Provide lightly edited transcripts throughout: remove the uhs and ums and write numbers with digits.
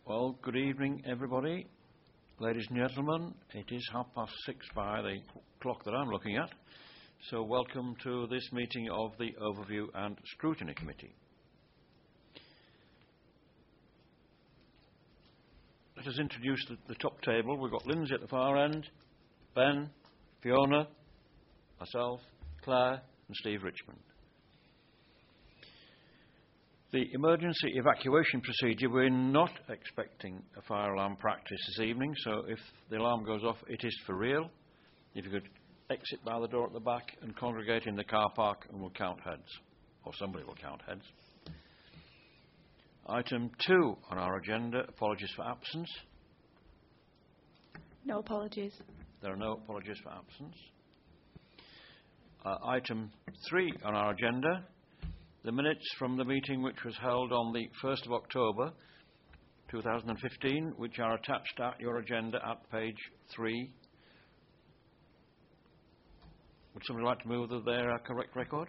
Well, good evening, everybody. Ladies and gentlemen, it is 6:30 by the clock that I'm looking at. So welcome to this meeting of the Overview and Scrutiny Committee. Let us introduce the top table. We've got Lindsay at the far end, Ben, Fiona, myself, Claire and Steve Richmond. The emergency evacuation procedure, we're not expecting a fire alarm practice this evening, so if the alarm goes off, it is for real. If you could exit by the door at the back and congregate in the car park, and we'll count heads, or somebody will count heads. Item 2 on our agenda, apologies for absence. No apologies. There are no apologies for absence. Item 3 on our agenda, the minutes from the meeting which was held on the 1st of October 2015, which are attached at your agenda at page 3. Would somebody like to move that they're a correct record?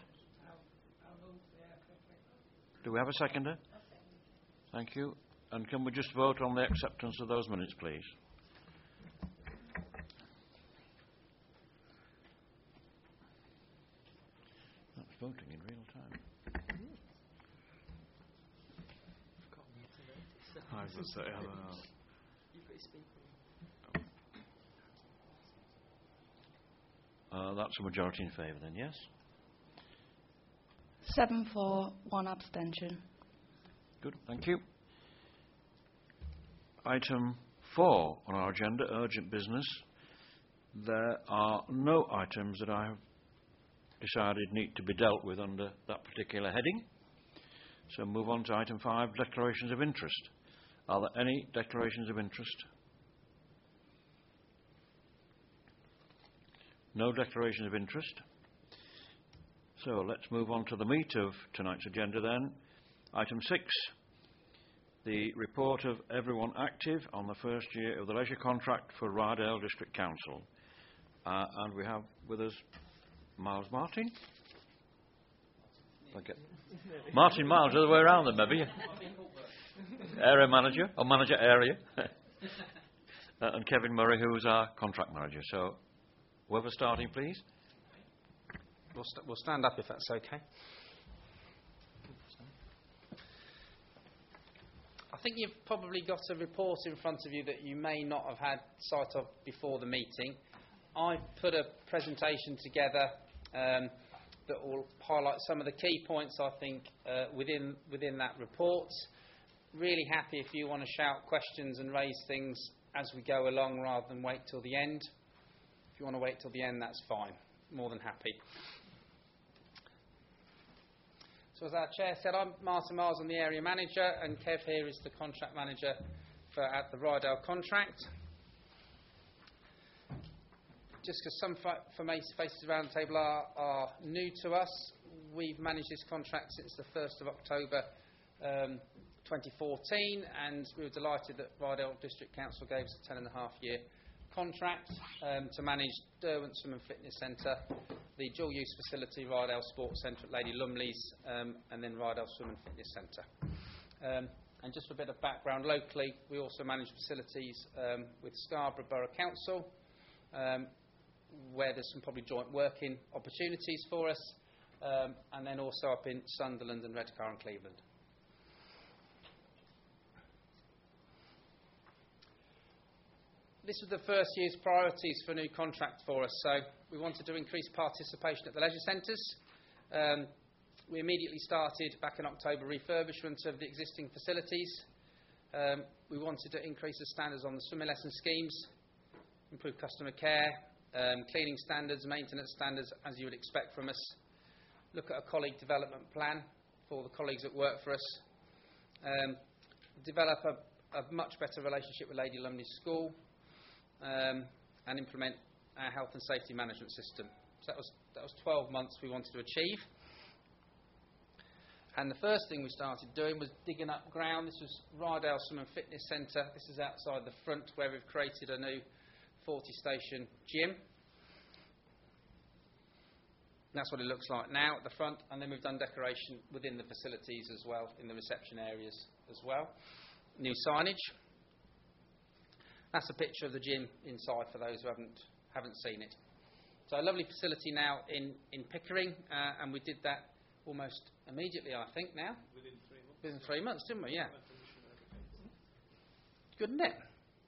Do we have a seconder? Thank you. And can we just vote on the acceptance of those minutes, please? That's voting in real time. That's a majority in favour then, yes? 7 for, 1 abstention. Good, thank you. Item 4 on our agenda, urgent business. There are no items that I have decided need to be dealt with under that particular heading. So move on to item 5, declarations of interest. Are there any declarations of interest? No declarations of interest. So let's move on to the meat of tonight's agenda then. Item 6, the report of everyone active on the first year of the leisure contract for Ryedale District Council. And we have with us Miles Martin. Okay. Martin Miles, the other way around then maybe. Area manager, or manager area. And Kevin Murray, who's our contract manager. So whoever starting, please. We'll stand up if that's okay. I think you've probably got a report in front of you that you may not have had sight of before the meeting. I put a presentation together that will highlight some of the key points, I think, within that report. Really happy if you want to shout questions and raise things as we go along rather than wait till the end. If you want to wait till the end, that's fine. More than happy. So as our chair said, I'm Martin Miles, I'm the area manager, and Kev here is the contract manager at the Ryedale contract. Just because some faces around the table are new to us, we've managed this contract since the 1st of October 2014, and we were delighted that Ryedale District Council gave us a 10.5-year contract to manage Derwent Swim and Fitness Centre, the dual-use facility, Ryedale Sports Centre at Lady Lumley's, and then Ryedale Swim and Fitness Centre. And just for a bit of background, locally, we also manage facilities with Scarborough Borough Council, where there's some probably joint working opportunities for us, and then also up in Sunderland and Redcar and Cleveland. This was the first year's priorities for a new contract for us, so we wanted to increase participation at the leisure centres. We immediately started back in October refurbishment of the existing facilities. We wanted to increase the standards on the swimming lesson schemes, improve customer care, cleaning standards, maintenance standards, as you would expect from us. Look at a colleague development plan for the colleagues that work for us. Develop a much better relationship with Lady Lumley School. And implement our health and safety management system. So that was 12 months we wanted to achieve. And the first thing we started doing was digging up ground. This was Ryedale Swim and Fitness Centre. This is outside the front where we've created a new 40-station gym. That's what it looks like now at the front, and then we've done decoration within the facilities as well, in the reception areas as well. New signage. That's a picture of the gym inside for those who haven't seen it. So a lovely facility now in Pickering, and we did that almost immediately, I think, now. Within 3 months. Within 3 months, didn't we? Yeah. Permission and everything. Good, isn't it?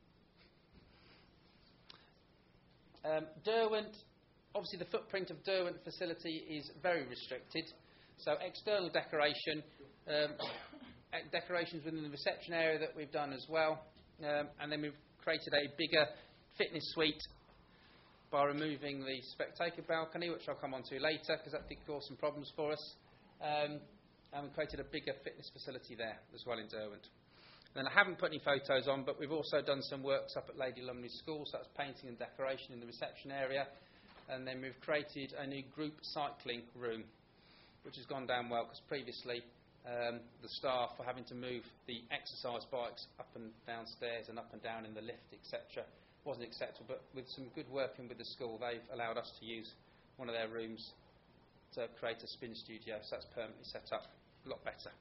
Derwent, obviously the footprint of Derwent facility is very restricted. So external decoration, decorations within the reception area that we've done as well. And then we've created a bigger fitness suite by removing the spectator balcony, which I'll come on to later, because that did cause some problems for us. And we created a bigger fitness facility there as well in Derwent. And I haven't put any photos on, but we've also done some works up at Lady Lumley School, so that's painting and decoration in the reception area. And then we've created a new group cycling room, which has gone down well, because previously the staff were having to move the exercise bikes up and downstairs and up and down in the lift, etc. Wasn't acceptable, but with some good working with the school, they've allowed us to use one of their rooms to create a spin studio, so that's permanently set up, a lot better.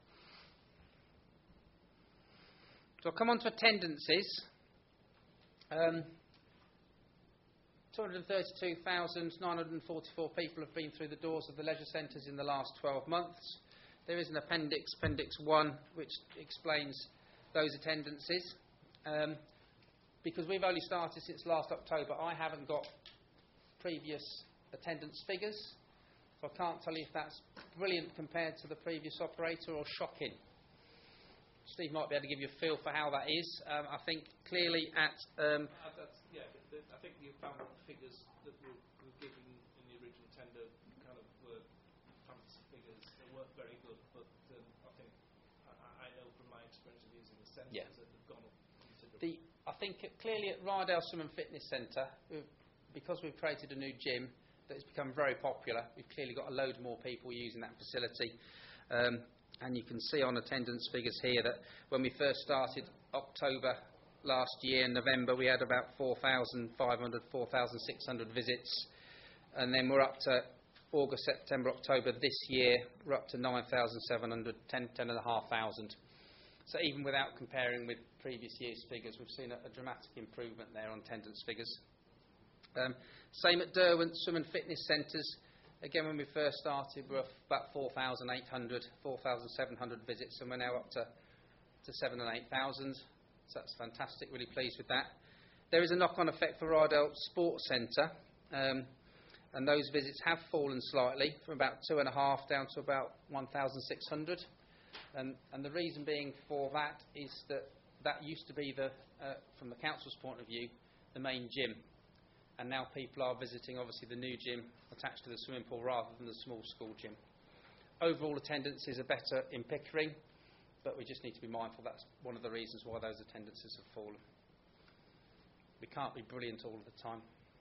So I'll come on to attendances. 232,944 people have been through the doors of the leisure centres in the last 12 months. There is an appendix, Appendix 1, which explains those attendances. Because we've only started since last October, I haven't got previous attendance figures. So I can't tell you if that's brilliant compared to the previous operator or shocking. Steve might be able to give you a feel for how that is. I think clearly at... I think the found figures that were given in the original tender kind of were fancy figures. They weren't very good, but I think I know from my experience of using the centres that they've gone up considerably. I think clearly at Rydale Swim and Fitness Centre, because we've created a new gym that has become very popular, we've clearly got a load more people using that facility. And you can see on attendance figures here that when we first started October last year, in November, we had about 4,500, 4,600 visits. And then we're up to August, September, October this year, we're up to 9,700, 10,500. So even without comparing with previous year's figures, we've seen a dramatic improvement there on attendance figures. Same at Derwent Swim and Fitness Centres. Again, when we first started, we were about 4,800, 4,700 visits, and we're now up to 7,000 and 8,000. So that's fantastic, really pleased with that. There is a knock-on effect for Rydale Sports Centre, and those visits have fallen slightly from about 2,500 down to about 1,600. And the reason being for that is that used to be, from the council's point of view, the main gym. And now people are visiting, obviously, the new gym attached to the swimming pool rather than the small school gym. Overall attendances are better in Pickering, but we just need to be mindful that's one of the reasons why those attendances have fallen. We can't be brilliant all of the time.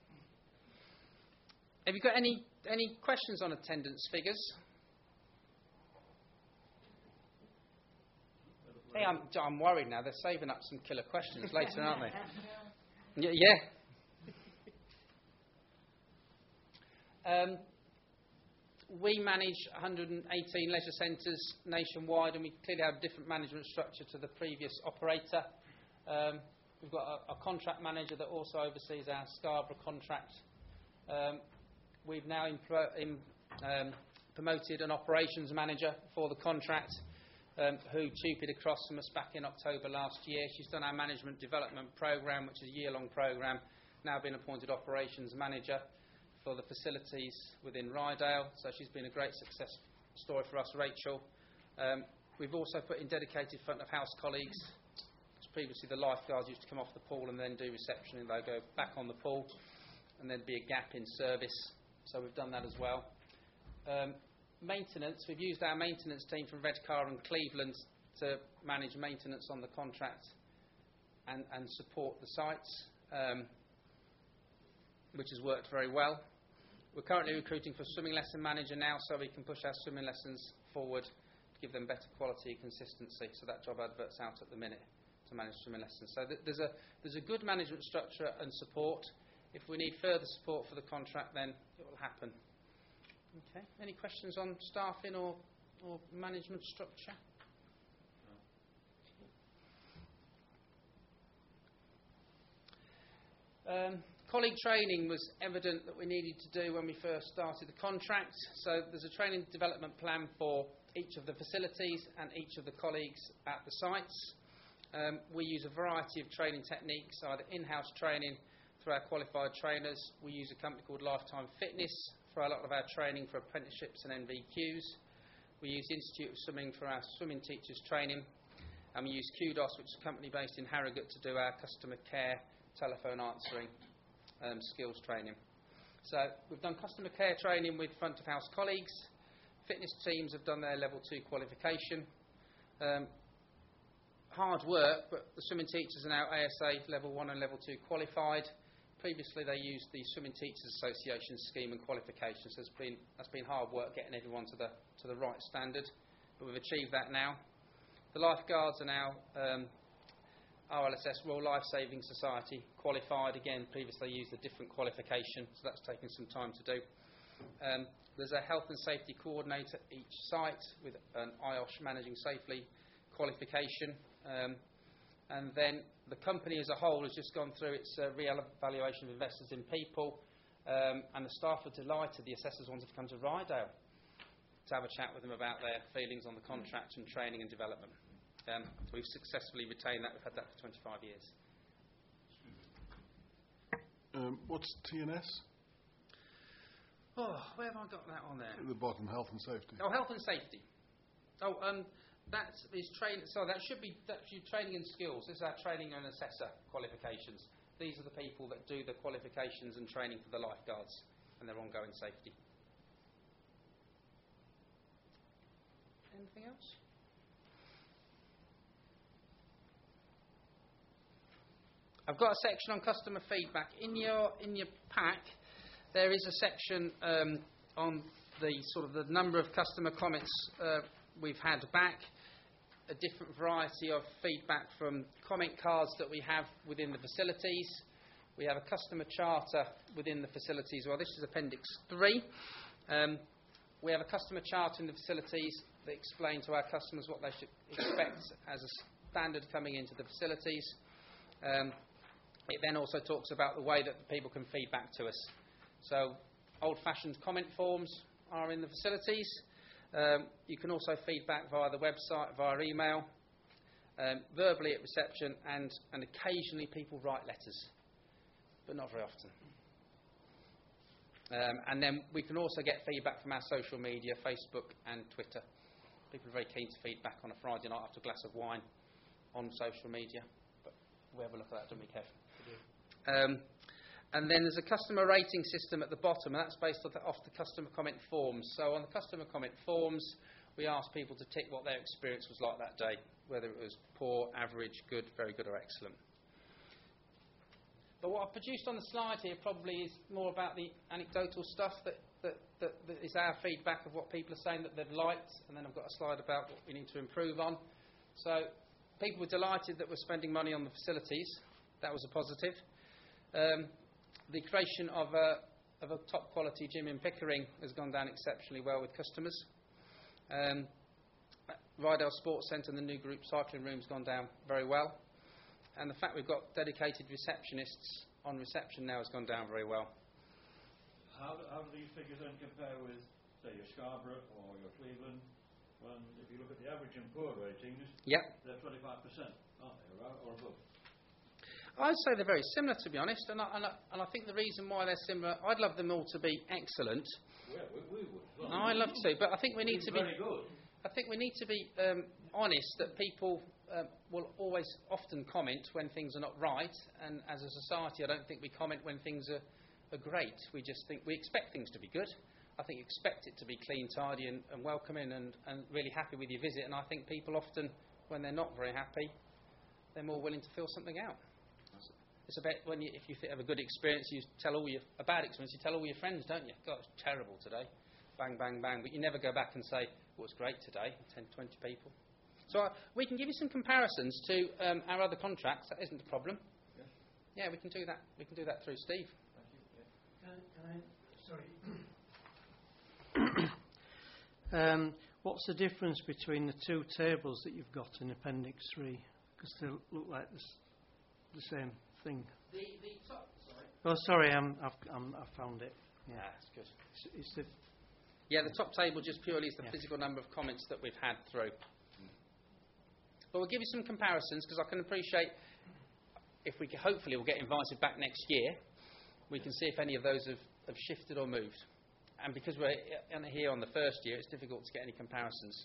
Have you got any questions on attendance figures? Hey, I'm worried now. They're saving up some killer questions later, aren't they? Yeah. We manage 118 leisure centres nationwide, and we clearly have a different management structure to the previous operator. We've got a contract manager that also oversees our Scarborough contract. We've now promoted an operations manager for the contract, who TUPE'd across from us back in October last year. She's done our management development programme, which is a year-long programme, now been appointed operations manager for the facilities within Rydale. So she's been a great success story for us, Rachel. We've also put in dedicated front of house colleagues. Previously the lifeguards used to come off the pool and then do reception, and they'll go back on the pool, and there'd be a gap in service. So we've done that as well. Maintenance, we've used our maintenance team from Redcar and Cleveland to manage maintenance on the contract and support the sites, which has worked very well. We're currently recruiting for a swimming lesson manager now, so we can push our swimming lessons forward to give them better quality and consistency. So that job advert's out at the minute to manage swimming lessons. So there's a good management structure and support. If we need further support for the contract, then it will happen. Okay. Any questions on staffing or management structure? Colleague training was evident that we needed to do when we first started the contract. So there's a training development plan for each of the facilities and each of the colleagues at the sites. We use a variety of training techniques, either in-house training through our qualified trainers. We use a company called Lifetime Fitness for a lot of our training for apprenticeships and NVQs. We use Institute of Swimming for our swimming teachers training. And we use Kudos, which is a company based in Harrogate, to do our customer care, telephone answering skills training. So we've done customer care training with front of house colleagues. Fitness teams have done their level 2 qualification. Hard work, but the swimming teachers are now ASA level 1 and level 2 qualified. Previously they used the Swimming Teachers Association scheme and qualifications. That's been hard work getting everyone to the right standard, but we've achieved that now. The lifeguards are now RLSS, Royal Life Saving Society qualified. Again, previously they used a different qualification, so that's taken some time to do. There's a health and safety coordinator at each site with an IOSH Managing Safely qualification. And then the company as a whole has just gone through its re-evaluation of investors in people, and the staff were delighted. The assessors wanted to come to Rydale to have a chat with them about their feelings on the contract and training and development. We've successfully retained that. We've had that for 25 years. What's TNS? Oh, where have I got that on there? At the bottom, health and safety. Oh, health and safety. Oh, that is training. So that should be training and skills. This is our training and assessor qualifications. These are the people that do the qualifications and training for the lifeguards and their ongoing safety. Anything else? I've got a section on customer feedback. In your pack, there is a section on the sort of the number of customer comments we've had back, a different variety of feedback from comment cards that we have within the facilities. We have a customer charter within the facilities. Well, this is Appendix 3. We have a customer charter in the facilities that explain to our customers what they should expect as a standard coming into the facilities. It then also talks about the way that the people can feedback to us. So old-fashioned comment forms are in the facilities. You can also feedback via the website, via email, verbally at reception, and occasionally people write letters, but not very often. And then we can also get feedback from our social media, Facebook and Twitter. People are very keen to feedback on a Friday night after a glass of wine on social media. But we have a look at that, don't we, Kev? And then there's a customer rating system at the bottom, and that's based off the customer comment forms. So on the customer comment forms, we ask people to tick what their experience was like that day, whether it was poor, average, good, very good, or excellent. But what I've produced on the slide here probably is more about the anecdotal stuff that is our feedback of what people are saying that they've liked, and then I've got a slide about what we need to improve on. So people were delighted that we're spending money on the facilities. That was a positive. The creation of a top quality gym in Pickering has gone down exceptionally well with customers. Rydale Sports Centre and the new group cycling room has gone down very well. And the fact we've got dedicated receptionists on reception now has gone down very well. How do these figures then compare with, say, your Scarborough or your Cleveland? When, if you look at the average and poor ratings, yep, they're 25%, aren't they, or above? I'd say they're very similar, to be honest, and I think the reason why they're similar, I'd love them all to be excellent. Yeah, we would. Well, I'd love to, but I think we need to be very good. I think we need to be honest that people will always often comment when things are not right, and as a society I don't think we comment when things are great. We just think we expect things to be good. I think you expect it to be clean, tidy and welcoming and really happy with your visit, and I think people often, when they're not very happy, they're more willing to fill something out. It's about if you have a good experience, you tell all a bad experience, you tell all your friends, don't you? God, it's terrible today. Bang, bang, bang. But you never go back and say, well, it's great today, 10, 20 people. So we can give you some comparisons to our other contracts. That isn't a problem. Yeah, we can do that. We can do that through Steve. Sorry. What's the difference between the two tables that you've got in Appendix 3? Because they look like the same thing. The top, sorry. Oh, sorry, I found it. Yeah. That's good. It's the Yeah, the top table just purely is the Yeah. physical number of comments that we've had through. But we'll give you some comparisons because I can appreciate if we hopefully we'll get invited back next year, we can see if any of those have shifted or moved. And because we're here on the first year, it's difficult to get any comparisons.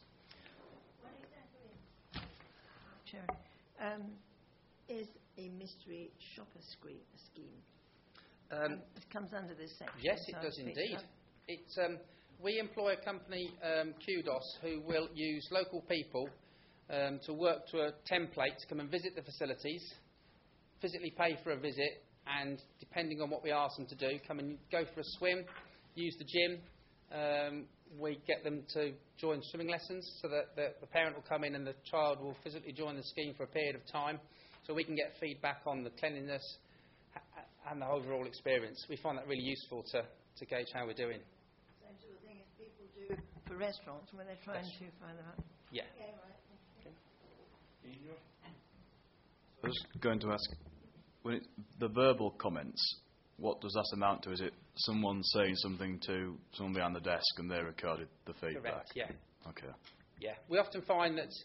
Chair, is a mystery shopper scheme? It comes under this section. Yes, so it I does think indeed. that- It's, we employ a company, Kudos, who will use local people to work to a template to come and visit the facilities, physically pay for a visit, and depending on what we ask them to do, come and go for a swim, use the gym. We get them to join swimming lessons so that the parent will come in and the child will physically join the scheme for a period of time so we can get feedback on the cleanliness and the overall experience. We find that really useful to gauge how we're doing. Same sort of thing as people do for restaurants when they're trying Yes. to find out. Yeah. Okay, right. I was going to ask, the verbal comments, what does that amount to? Is it someone saying something to someone behind the desk and they recorded the feedback? Correct, yeah. Okay. Yeah. We often find that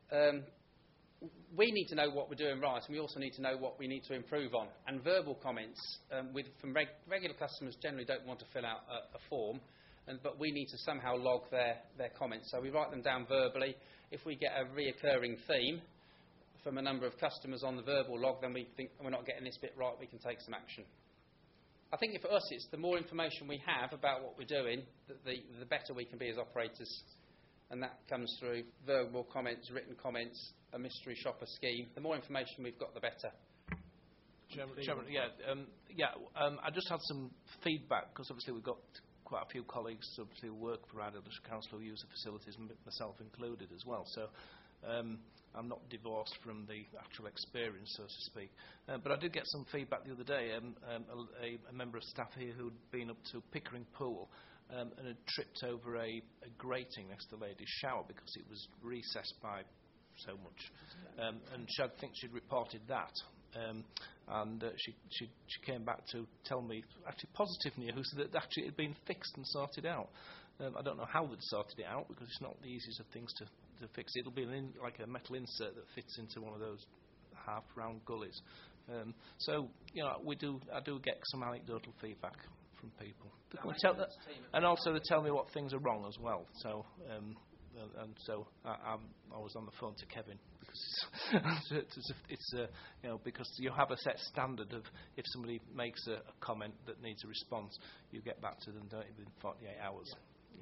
we need to know what we're doing right and we also need to know what we need to improve on. And verbal comments from regular customers generally don't want to fill out a form, but we need to somehow log their comments. So we write them down verbally. If we get a reoccurring theme from a number of customers on the verbal log, then we think we're not getting this bit right, we can take some action. I think for us it's the more information we have about what we're doing, the better we can be as operators. And that comes through verbal comments, written comments, a mystery shopper scheme. The more information we've got, the better. Chairman, I just had some feedback because obviously we've got quite a few colleagues obviously who work for Idleness Council who use the facilities, myself included as well. So I'm not divorced from the actual experience, so to speak. But I did get some feedback the other day. A member of staff here who'd been up to Pickering Pool and had tripped over a grating next to the ladies' shower because it was recessed by so much. And I think she'd reported that. And she came back to tell me, actually positive news, that actually it had been fixed and sorted out. I don't know how they'd sorted it out because it's not the easiest of things to fix. It'll be like a metal insert that fits into one of those half-round gullies. So, you know, I do get some anecdotal feedback from people. And also they tell me what things are wrong as well. So, and so I was on the phone to Kevin because it's you know, because you have a set standard of if somebody makes a comment that needs a response, you get back to them, don't you, within 48 hours. Yeah.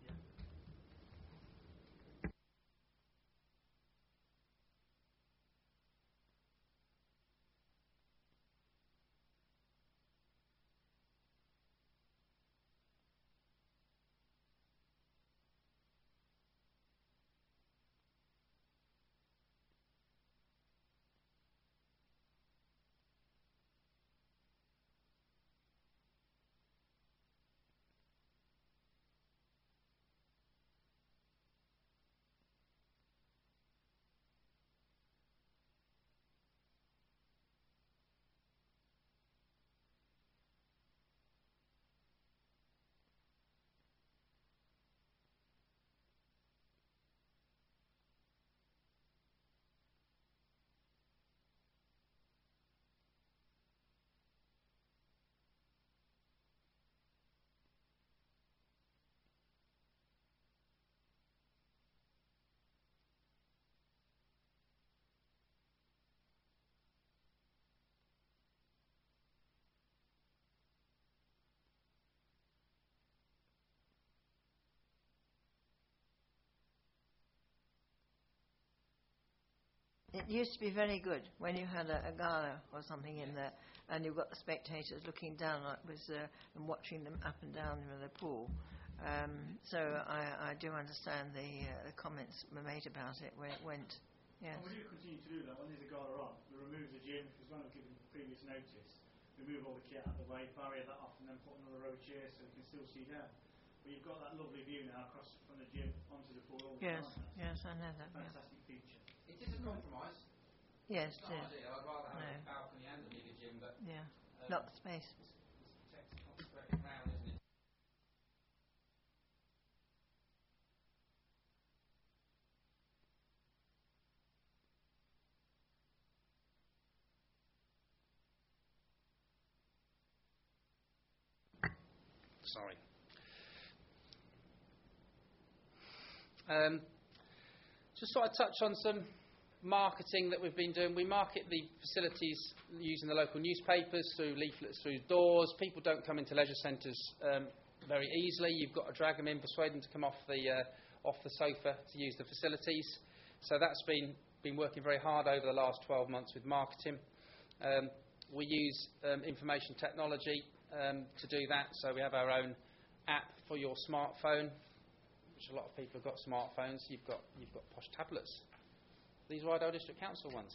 It used to be very good when you had a gala or something in there and you've got the spectators looking down like this and watching them up and down in the pool. So I do understand the comments were made about it where it went. Yes. Well, we do continue to do that. When there's a gala on, we remove the gym because when I've given previous notice, remove all the kit out of the way, barrier that off and then put another row of chairs so you can still see down. But you've got that lovely view now across from the gym onto the pool all the Yes, time. yes, I know that. Fantastic feature. It is a compromise. Yes, It's not ideal. I'd rather have a balcony and a bigger gym, but yeah. Not the space. Text concentrating round, isn't it? Sorry. Just thought I'd touch on some marketing that we've been doing. We market the facilities using the local newspapers, through leaflets, through doors. People don't come into leisure centres very easily. You've got to drag them in, persuade them to come off the sofa to use the facilities. So that's been working very hard over the last 12 months with marketing. We use information technology to do that. So we have our own app for your smartphone, which a lot of people have got smartphones. You've got posh tablets. These are Rydal District Council ones.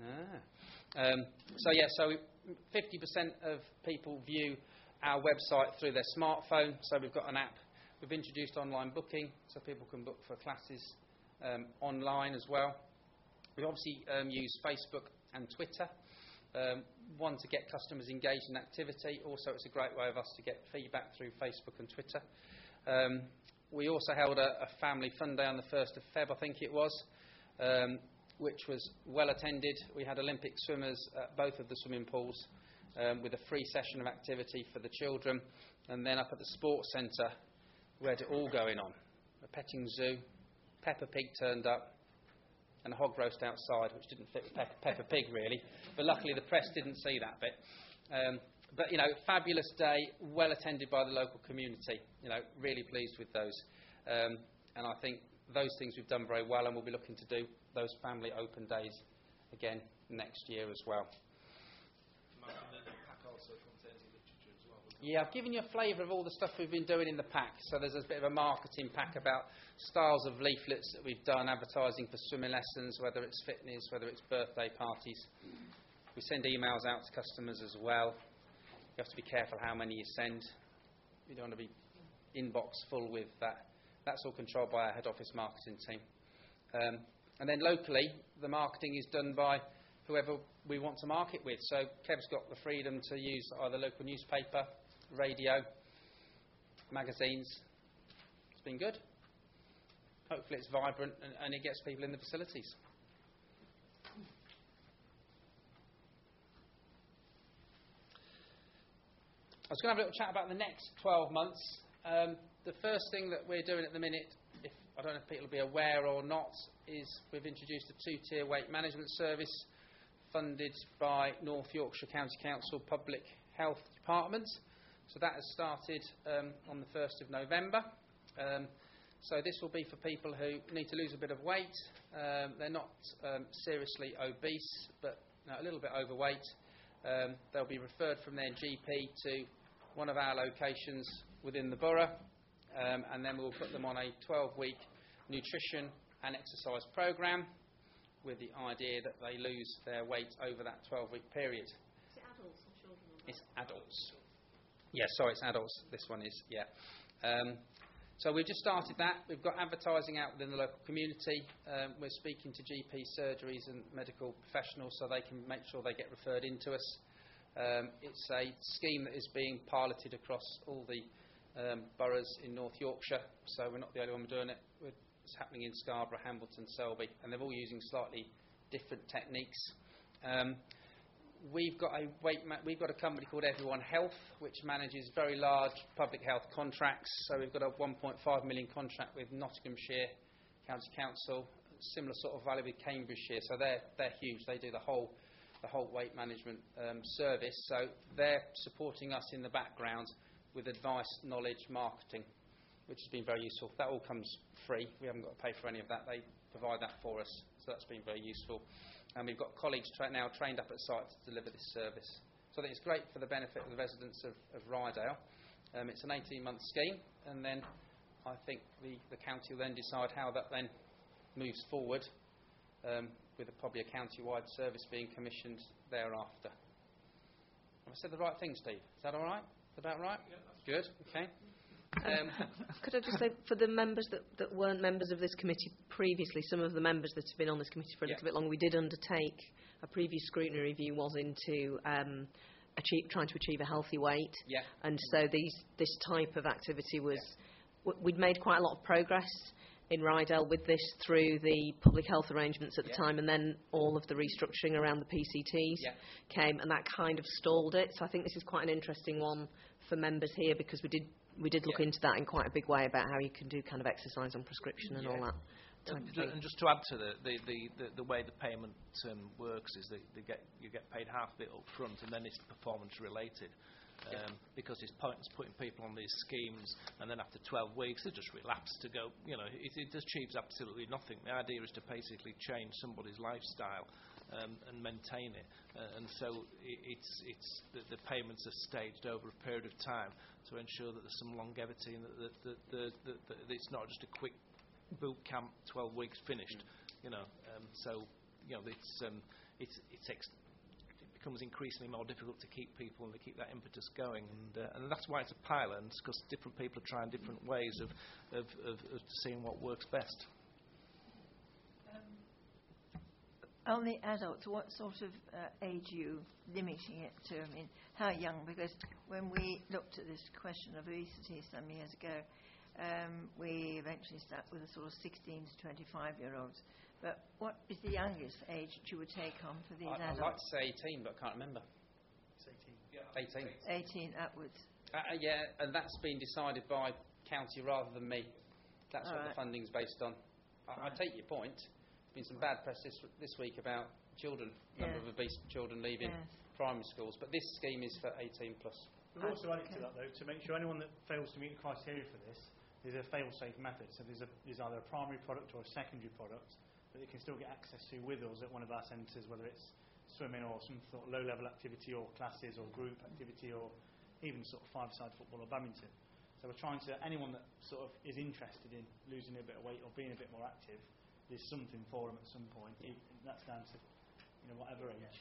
So 50% of people view our website through their smartphone. So we've got an app. We've introduced online booking, so people can book for classes online as well. We obviously use Facebook and Twitter. One, to get customers engaged in activity. Also, it's a great way of us to get feedback through Facebook and Twitter. We also held a family fun day on the 1st of Feb, I think it was, which was well attended. We had Olympic swimmers at both of the swimming pools with a free session of activity for the children. And then up at the sports centre, we had it all going on. A petting zoo, Peppa Pig turned up, and a hog roast outside, which didn't fit Peppa Pig really. But luckily the press didn't see that bit. But, fabulous day, well attended by the local community. Really pleased with those. And I think those things we've done very well, and we'll be looking to do those family open days again next year as well. The pack also contains literature as well. Yeah, I've given you a flavour of all the stuff we've been doing in the pack. So there's a bit of a marketing pack about styles of leaflets that we've done, advertising for swimming lessons, whether it's fitness, whether it's birthday parties. We send emails out to customers as well. You have to be careful how many you send. You don't want to be inbox full with that. That's all controlled by our head office marketing team. And then locally, the marketing is done by whoever we want to market with. So Kev's got the freedom to use either local newspaper, radio, magazines. It's been good. Hopefully it's vibrant and it gets people in the facilities. I was going to have a little chat about the next 12 months. The first thing that we're doing at the minute, I don't know if people will be aware or not, is we've introduced a 2-tier weight management service funded by North Yorkshire County Council Public Health Department. So that has started on the 1st of November. So this will be for people who need to lose a bit of weight. They're not seriously obese, but a little bit overweight. They'll be referred from their GP to one of our locations within the borough, and then we'll put them on a 12-week nutrition and exercise programme with the idea that they lose their weight over that 12-week period. Is it adults or children? It's adults. Yeah, sorry, it's adults. This one is, yeah. So we've just started that. We've got advertising out within the local community. We're speaking to GP surgeries and medical professionals so they can make sure they get referred into us. It's a scheme that is being piloted across all the boroughs in North Yorkshire, so we're not the only one doing it. It's happening in Scarborough, Hambleton, Selby, and they're all using slightly different techniques. We've got a company called Everyone Health, which manages very large public health contracts. So we've got a 1.5 million contract with Nottinghamshire County Council, similar sort of value with Cambridgeshire. So they're huge. They do the whole weight management service. So they're supporting us in the background with advice, knowledge, marketing, which has been very useful. That all comes free. We haven't got to pay for any of that. They provide that for us. So that's been very useful. And we've got colleagues now trained up at site to deliver this service. So I think it's great for the benefit of the residents of Rydal. It's an 18-month scheme, and then I think the county will then decide how that then moves forward, with probably a county-wide service being commissioned thereafter. Have I said the right thing, Steve? Is that all right? Is that about right? Yeah, that's good. Okay. Could I just say, for the members that weren't members of this committee previously, some of the members that have been on this committee for a little bit longer, we did undertake a previous scrutiny review was into trying to achieve a healthy weight. Yeah. And so this type of activity was, we'd made quite a lot of progress in Rydell with this through the public health arrangements at the time, and then all of the restructuring around the PCTs came, and that kind of stalled it. So I think this is quite an interesting one for members here, because we did look into that in quite a big way about how you can do kind of exercise on prescription and all that type of thing. And just to add to the way the payment works is that you get paid half of it up front, and then it's performance related. Because it's pointless putting people on these schemes and then after 12 weeks they just relapse to go, it achieves absolutely nothing. The idea is to basically change somebody's lifestyle and maintain it, and so the payments are staged over a period of time to ensure that there's some longevity and that it's not just a quick boot camp, 12 weeks finished, it becomes increasingly more difficult to keep people and to keep that impetus going, and that's why it's a pilot, because different people are trying different ways of seeing what works best. On the adults, what sort of age are you limiting it to? I mean, how young? Because when we looked at this question of obesity some years ago, we eventually stuck with a sort of 16 to 25-year-olds. But what is the youngest age that you would take on for these adults? I'd like to say 18, but I can't remember. It's 18. Yeah, 18. 18 upwards. Yeah, and that's been decided by county rather than me. That's what the funding's based on. I take your point. There's been some bad press this week about children, number of obese children leaving primary schools, but this scheme is for 18 plus. We've also added to that, though, to make sure anyone that fails to meet the criteria for this, there's a fail-safe method. So there's either a primary product or a secondary product that they can still get access to with us at one of our centres, whether it's swimming or some sort of low-level activity or classes or group activity or even sort of five-side football or badminton. So we're trying to, anyone that sort of is interested in losing a bit of weight or being a bit more active, there's something for them at some point. That's down to whatever age.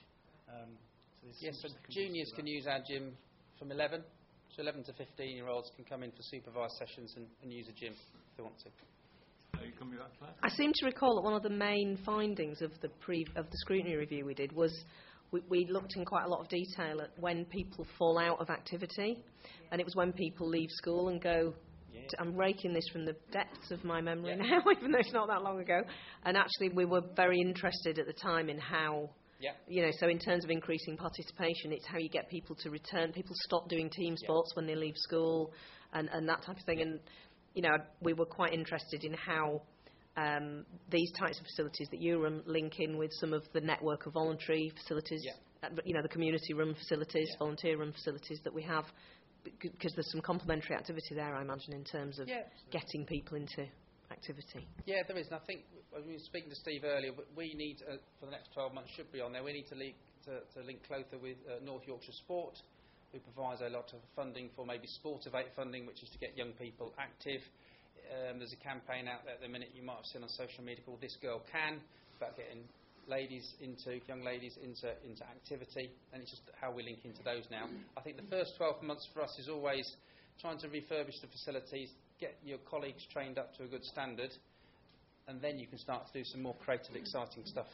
So juniors can use our gym from 11. So 11 to 15-year-olds can come in for supervised sessions and use a gym if they want to. Are you coming back, Claire? I seem to recall that one of the main findings of the scrutiny review we did was we looked in quite a lot of detail at when people fall out of activity, and it was when people leave school and go. I'm raking this from the depths of my memory now, even though it's not that long ago. And actually, we were very interested at the time in how. So in terms of increasing participation, it's how you get people to return. People stop doing team sports when they leave school, and that type of thing. And we were quite interested in how these types of facilities that you run link in with some of the network of voluntary facilities, the community-run facilities, volunteer-run facilities that we have, because there's some complementary activity there, I imagine, in terms of getting people into activity. Yeah, there is. And I think, I was speaking to Steve earlier, we need, for the next 12 months, should be on there, we need to link closer with North Yorkshire Sport, who provides a lot of funding for maybe Sportivate funding, which is to get young people active. There's a campaign out there at the minute you might have seen on social media called This Girl Can, about getting young ladies into activity, and it's just how we link into those now. I think the first 12 months for us is always trying to refurbish the facilities, get your colleagues trained up to a good standard, and then you can start to do some more creative, exciting stuff.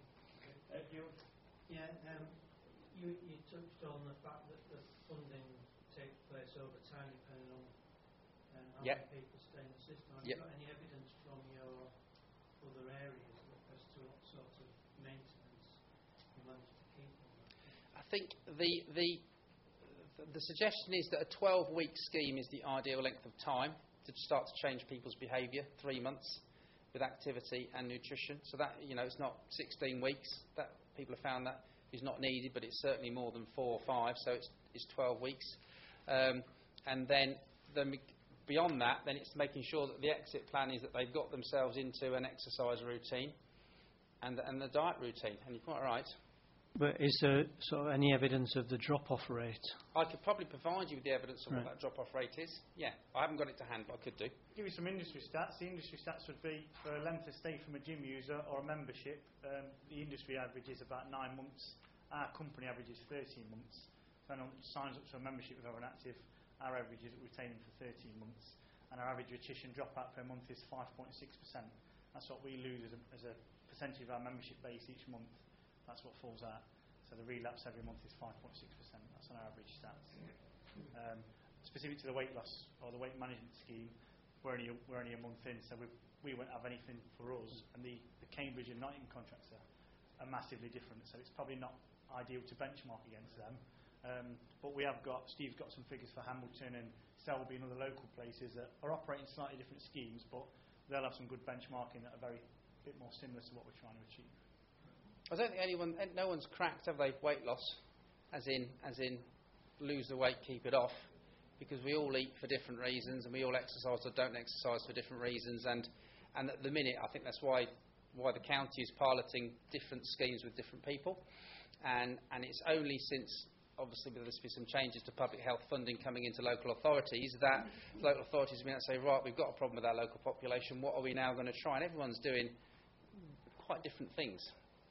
You touched on the fact that the funding takes place over time depending on how many people stay in the system. Have you got any evidence from your other areas as to what sort of maintenance you manage to keep on that? I think the suggestion is that a 12-week scheme is the ideal length of time to start to change people's behaviour, 3 months with activity and nutrition. So that, it's not 16 weeks. That people have found that is not needed, but it's certainly more than 4 or 5, so it's 12 weeks. And then beyond that, then it's making sure that the exit plan is that they've got themselves into an exercise routine and the diet routine. And you're quite right. But is there sort of any evidence of the drop-off rate? I could probably provide you with the evidence of what that drop-off rate is. Yeah, I haven't got it to hand, but I could do. I'll give you some industry stats. The industry stats would be for a length of stay from a gym user or a membership. The industry average is about 9 months. Our company average is 13 months. So anyone that signs up to a membership with an active, our average is that we retain them for 13 months. And our average attrition dropout per month is 5.6%. That's what we lose as a percentage of our membership base each month. That's what falls out. So So the relapse every month is 5.6%. That's on our average stats. Specific to the weight loss or the weight management scheme, we're only a month in, so we won't have anything for us. And the Cambridge and Nottingham contracts are massively different, so it's probably not ideal to benchmark against them. But Steve's got some figures for Hamilton and Selby and other local places that are operating slightly different schemes, but they'll have some good benchmarking that are a bit more similar to what we're trying to achieve. I don't think no one's cracked, have they, weight loss, as in lose the weight, keep it off, because we all eat for different reasons and we all exercise or don't exercise for different reasons, and at the minute I think that's why the county is piloting different schemes with different people, and it's only since obviously there's been some changes to public health funding coming into local authorities that local authorities have been able to say, right, we've got a problem with our local population, what are we now going to try? And everyone's doing quite different things.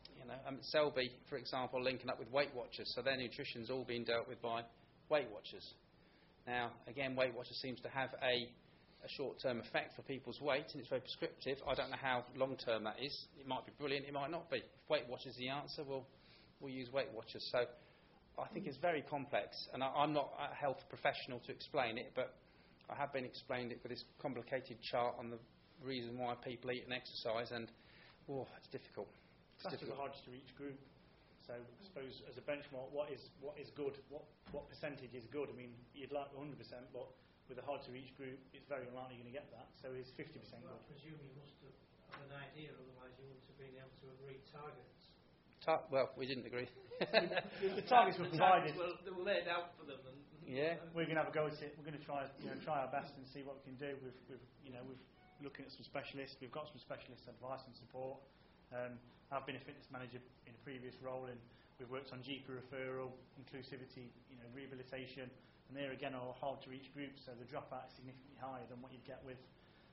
Selby, for example, linking up with Weight Watchers, so their nutrition's all being dealt with by Weight Watchers. Now, again, Weight Watchers seems to have a short-term effect for people's weight, and it's very prescriptive. I don't know how long-term that is. It might be brilliant, it might not be. If Weight Watchers is the answer, we'll use Weight Watchers. So I think it's very complex, and I'm not a health professional to explain it, but I have been explained it with this complicated chart on the reason why people eat and exercise, and it's difficult. That's the hardest to reach group. So I suppose as a benchmark, what is good? What percentage is good? I mean, you'd like 100%, but with a hard to reach group, it's very unlikely you're going to get that. So is 50% good? I presume you must have an idea, otherwise you wouldn't have been able to agree targets. Well, we didn't agree. The targets were provided. They were laid out for them. We're going to have a go at it. We're going to try our best and see what we can do. We've looking at some specialists. We've got some specialist advice and support. I've been a fitness manager in a previous role, and we've worked on GP referral, inclusivity, rehabilitation, and there again are hard to reach groups, so the dropout is significantly higher than what you'd get with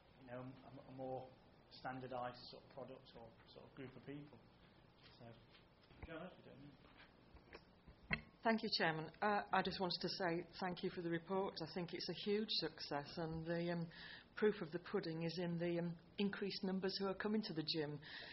a more standardised sort of product or sort of group of people. So, Janet, we don't know. Thank you, Chairman. I just wanted to say thank you for the report. I think it's a huge success, and the proof of the pudding is in the increased numbers who are coming to the gym.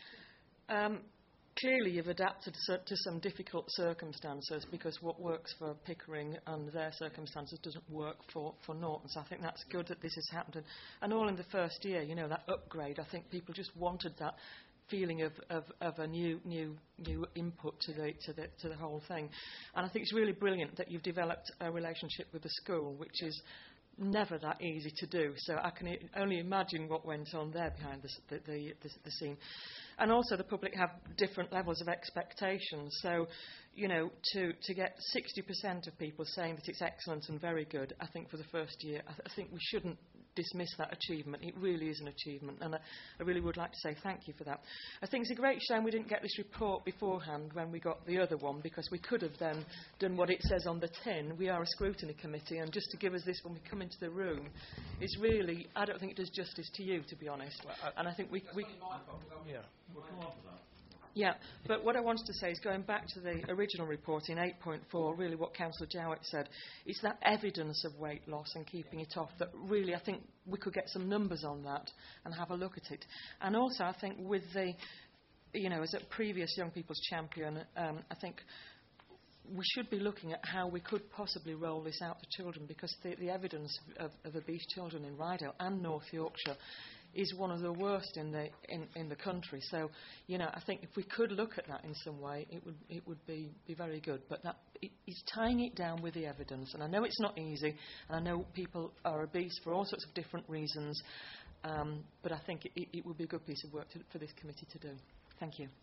Clearly you've adapted to some difficult circumstances, because what works for Pickering and their circumstances doesn't work for Norton. So I think that's good that this has happened. And all in the first year, that upgrade, I think people just wanted that feeling of a new input to the whole thing. And I think it's really brilliant that you've developed a relationship with the school, which is never that easy to do. So I can only imagine what went on there behind the scene. And also the public have different levels of expectations. So, to get 60% of people saying that it's excellent and very good, I think for the first year, I think we shouldn't dismiss that achievement. It really is an achievement, and I really would like to say thank you for that. I think it's a great shame we didn't get this report beforehand when we got the other one, because we could have then done what it says on the tin. We are a scrutiny committee, and just to give us this when we come into the room, it's really, I don't think it does justice to you, to be honest. And I think we yeah, we'll come on to that. Yeah, but what I wanted to say is, going back to the original report in 8.4, really what Councillor Jowett said, it's that evidence of weight loss and keeping it off that really I think we could get some numbers on that and have a look at it. And also I think with the, as a previous Young People's Champion, I think we should be looking at how we could possibly roll this out for children, because the evidence of obese children in Rydale and North Yorkshire is one of the worst in the country. So, I think if we could look at that in some way, it would be very good. But it's tying it down with the evidence. And I know it's not easy, and I know people are obese for all sorts of different reasons. But I think it would be a good piece of work for this committee to do. Thank you.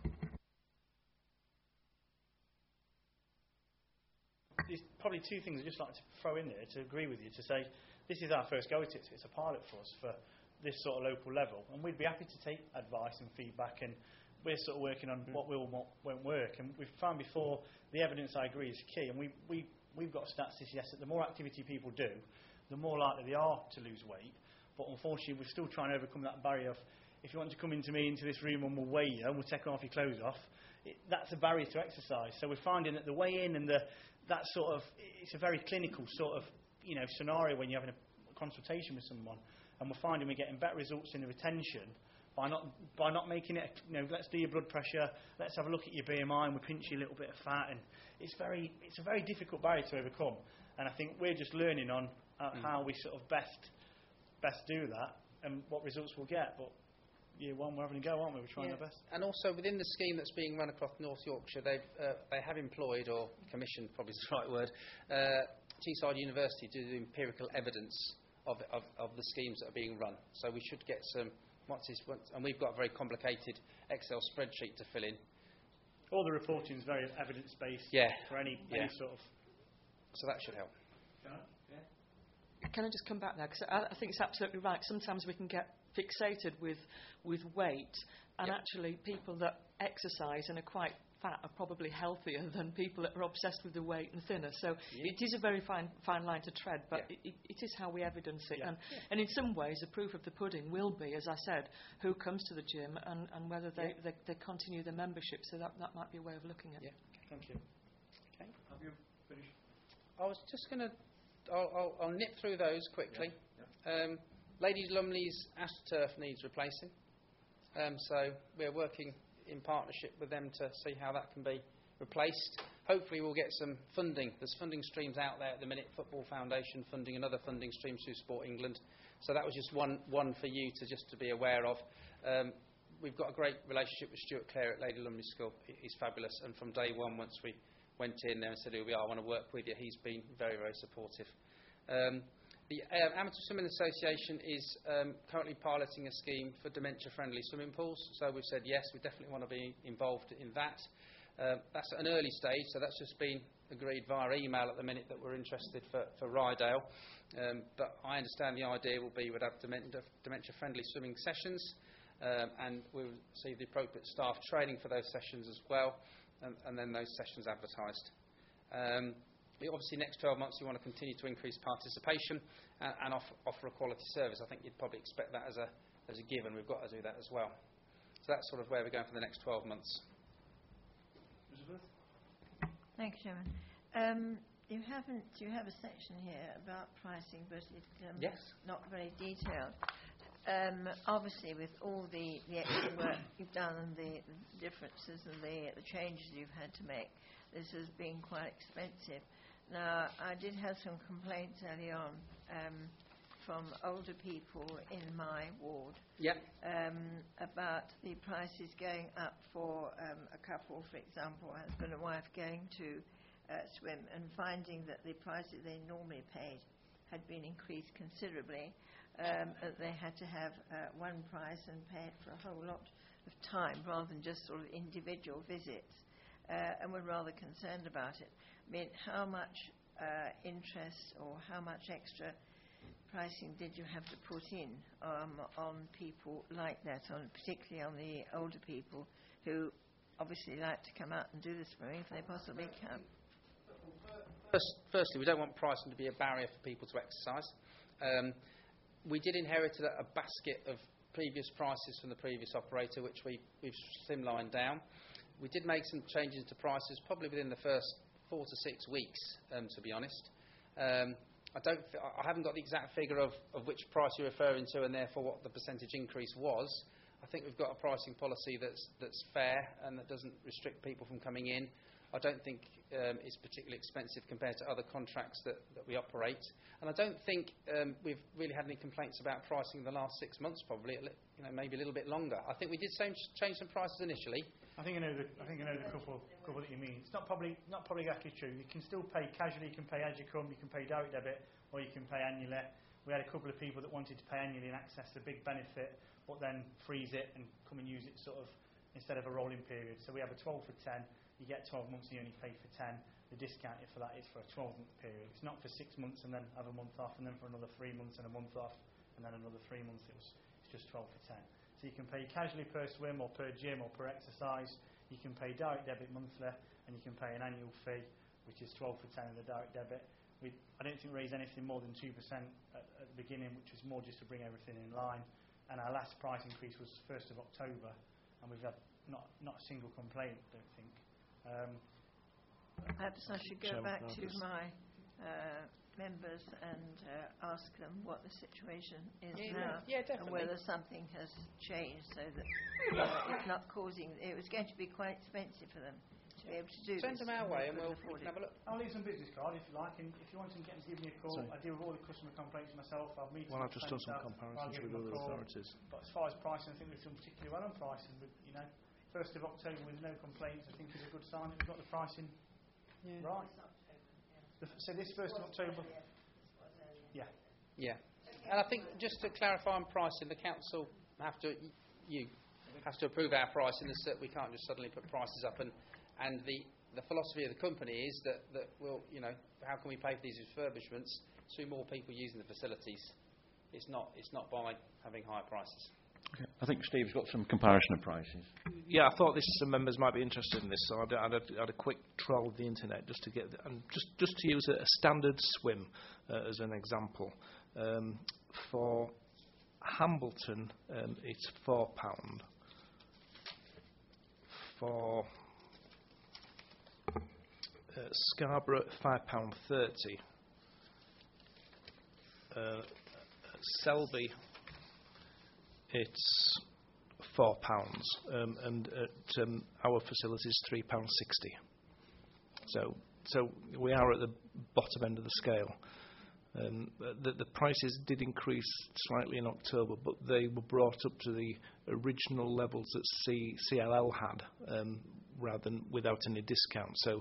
There's probably two things I'd just like to throw in there to agree with you, to say this is our first go at it. It's a pilot for us for this sort of local level, and we'd be happy to take advice and feedback, and we're sort of working on what will and what won't work. And we've found before, the evidence, I agree, is key, and we've got stats to suggest that the more activity people do, the more likely they are to lose weight. But unfortunately, we're still trying to overcome that barrier of, if you want to come into this room and we'll weigh you and we'll take off your clothes off, that's a barrier to exercise. So we're finding that the weigh-in and that sort of, it's a very clinical sort of scenario when you're having a consultation with someone, and we're finding we're getting better results in the retention by not making it, let's do your blood pressure, let's have a look at your BMI, and we pinch you a little bit of fat, and it's a very difficult barrier to overcome. And I think we're just learning on how we sort of best do that and what results we'll get. But year one, we're having a go, aren't we? We're trying our best. And also within the scheme that's being run across North Yorkshire, they have employed, or commissioned, probably is the right word, Teesside University to do empirical evidence of the schemes that are being run. So we should get some. And we've got a very complicated Excel spreadsheet to fill in. All the reporting is very evidence-based for any sort of... So that should help. Can I just come back there? Because I think it's absolutely right. Sometimes we can get fixated with weight, and actually people that exercise and are quite fat are probably healthier than people that are obsessed with the weight and thinner. So it is a very fine line to tread, but it is how we evidence it. And in some ways, the proof of the pudding will be, as I said, who comes to the gym and whether they continue their membership. So that might be a way of looking at it. Thank you. Okay. Have you finished? I was just going to... I'll nip through those quickly. Ladies Lumley's AstroTurf needs replacing. So we're working in partnership with them to see how that can be replaced. Hopefully we'll get some funding. There's funding streams out there at the minute, Football Foundation funding and other funding streams through Sport England. So that was just one for you to be aware of. We've got a great relationship with Stuart Clare at Lady Lumley School. He's fabulous, and from day one, once we went in there and said, here we are, I want to work with you, he's been very, very supportive. The Amateur Swimming Association is currently piloting a scheme for dementia-friendly swimming pools. So we've said, yes, we definitely want to be involved in that. That's at an early stage, so that's just been agreed via email at the minute that we're interested for Rydale. But I understand the idea will be we'd have dementia-friendly swimming sessions, and we'll see the appropriate staff training for those sessions as well, and then those sessions advertised. Obviously, next 12 months, we want to continue to increase participation and offer a quality service. I think you'd probably expect that as a given. We've got to do that as well. So that's sort of where we're going for the next 12 months. Elizabeth? Thank you, Chairman. You have a section here about pricing, but it's not very detailed. Obviously, with all the extra work you've done and the differences and the changes you've had to make, this has been quite expensive. Now, I did have some complaints early on from older people in my ward about the prices going up for a couple, for example, husband and wife going to swim, and finding that the prices they normally paid had been increased considerably. They had to have one price and pay it for a whole lot of time rather than just sort of individual visits, and were rather concerned about it. I mean, how much interest or how much extra pricing did you have to put in on people like that, particularly on the older people who obviously like to come out and do the swimming if they possibly can? Firstly, we don't want pricing to be a barrier for people to exercise. We did inherit a basket of previous prices from the previous operator, which we've slimlined down. We did make some changes to prices probably within the first 4 to 6 weeks, to be honest. I haven't got the exact figure of which price you're referring to and therefore what the percentage increase was. I think we've got a pricing policy that's fair and that doesn't restrict people from coming in. I don't think it's particularly expensive compared to other contracts that we operate. And I don't think we've really had any complaints about pricing in the last 6 months, probably, maybe a little bit longer. I think we did change some prices initially. I think I know the couple that you mean. It's not probably actually true. You can still pay casually, you can pay as you come, you can pay direct debit, or you can pay annually. We had a couple of people that wanted to pay annually and access the big benefit, but then freeze it and come and use it sort of instead of a rolling period. So we have a 12 for 10. You get 12 months and you only pay for 10. The discount for that is for a 12-month period. It's not for 6 months and then have a month off, and then for another 3 months and a month off, and then another 3 months. It's just 12 for 10. So you can pay casually per swim or per gym or per exercise. You can pay direct debit monthly, and you can pay an annual fee, which is 12 for 10 in the direct debit. I don't think we raised anything more than 2% at the beginning, which was more just to bring everything in line. And our last price increase was 1st of October, and we've had not a single complaint, I don't think. Perhaps I should go back to my members and ask them what the situation is Yeah, now, yeah, and definitely. whether something has changed so that it's not causing. It was going to be quite expensive for them to be able to do Send this. them our way and they we'll couldn't afford have a look. I'll leave some business card if you like, and if you want to get them to give me a call, Sorry. I deal with all the customer complaints myself. I'll meet Well, them I've just at done some centre, I'll comparisons give with them a other call. authorities. But as far as pricing, I think we've done particularly well on pricing. But, 1st of October with no complaints, I think is a good sign that we've got the pricing right. So this 1st of October. Yeah. Yeah. And I think just to clarify on pricing, the council have to approve our pricing. We can't just suddenly put prices up. And the philosophy of the company is that we'll, how can we pay for these refurbishments through more people using the facilities? It's not by having higher prices. Okay. I think Steve's got some comparison of prices. Yeah, I thought some members might be interested in this, so I had a quick troll of the internet just to get and just to use a standard swim as an example. For Hambleton, it's £4. For Scarborough, £5.30. Selby, it's £4, and at our facilities £3.60. So we are at the bottom end of the scale. The prices did increase slightly in October, but they were brought up to the original levels that CLL had, rather than without any discount. So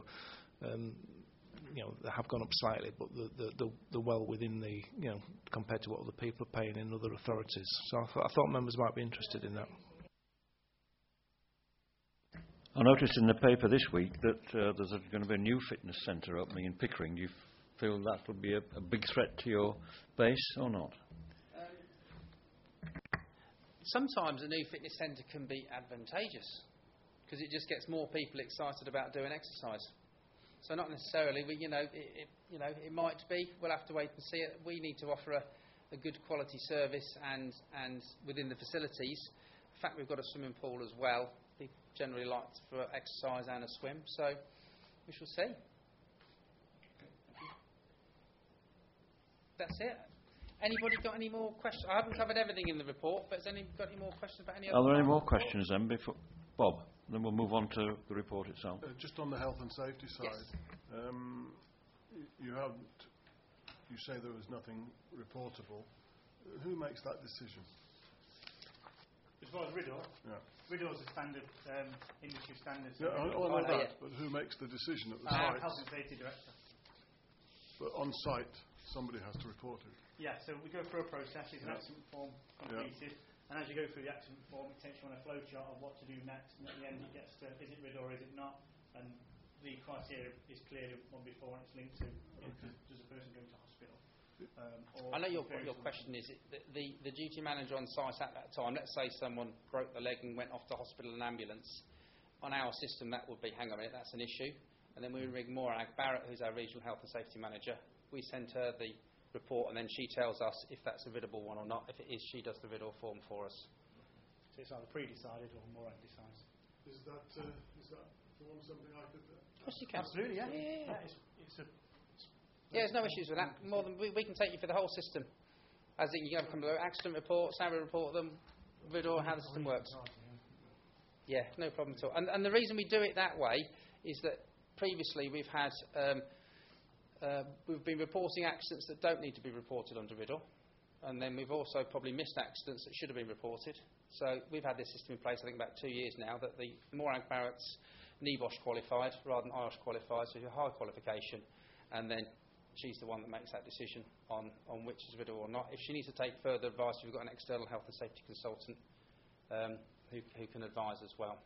they have gone up slightly, but they're well within the, compared to what other people are paying in other authorities. So I thought members might be interested in that. I noticed in the paper this week that there's going to be a new fitness centre opening in Pickering. Do you feel that would be a big threat to your base or not? Sometimes a new fitness centre can be advantageous because it just gets more people excited about doing exercise. So not necessarily, it might be. We'll have to wait and see it. We need to offer a good quality service and within the facilities. In fact, we've got a swimming pool as well. People generally like for exercise and a swim, so we shall see. That's it. Anybody got any more questions? I haven't covered everything in the report, but has anybody got any more questions about any other? Are there any more questions then before Bob? Then we'll move on to the report itself. Just on the health and safety side, Yes. You say there was nothing reportable. Who makes that decision? As far as RIDDOR, Yeah. RIDDOR is a standard industry standard. Yeah, I know yeah. that, but who makes the decision at the site? Health and Safety Director. But on site, somebody has to report it. Yeah, so we go through a process. It's an accident form completed, and as you go through the accident form, it takes you on a flow chart of what to do next, and at the end it gets to, is it RIDDOR or is it not? And the criteria is clearly one before, and it's linked to, does a person go to hospital? I know your question is the duty manager on site at that time. Let's say someone broke the leg and went off to hospital in an ambulance. On our system, that would be, hang on a minute, that's an issue. And then we ring Morag Barrett, who's our regional health and safety manager. We send her the report, and then she tells us if that's a RIDDOR one or not. If it is, she does the RIDDOR form for us. So it's either pre-decided or Morag decides. Is that form something I could? Yes, you can. Absolutely, yeah. There's no issues with that. More than we can take you for the whole system. As in, you can come to accident reports, how we report them, RIDDOR, how the system works. Yeah, no problem at all. And the reason we do it that way is that previously we've had we've been reporting accidents that don't need to be reported under RIDDOR, and then we've also probably missed accidents that should have been reported. So we've had this system in place, I think, about 2 years now, that the Morag Barrett's NEBOSH qualified rather than IOSH qualified, so it's a high qualification, and then she's the one that makes that decision on which is RIDDOR or not. If she needs to take further advice, we've got an external health and safety consultant who can advise as well.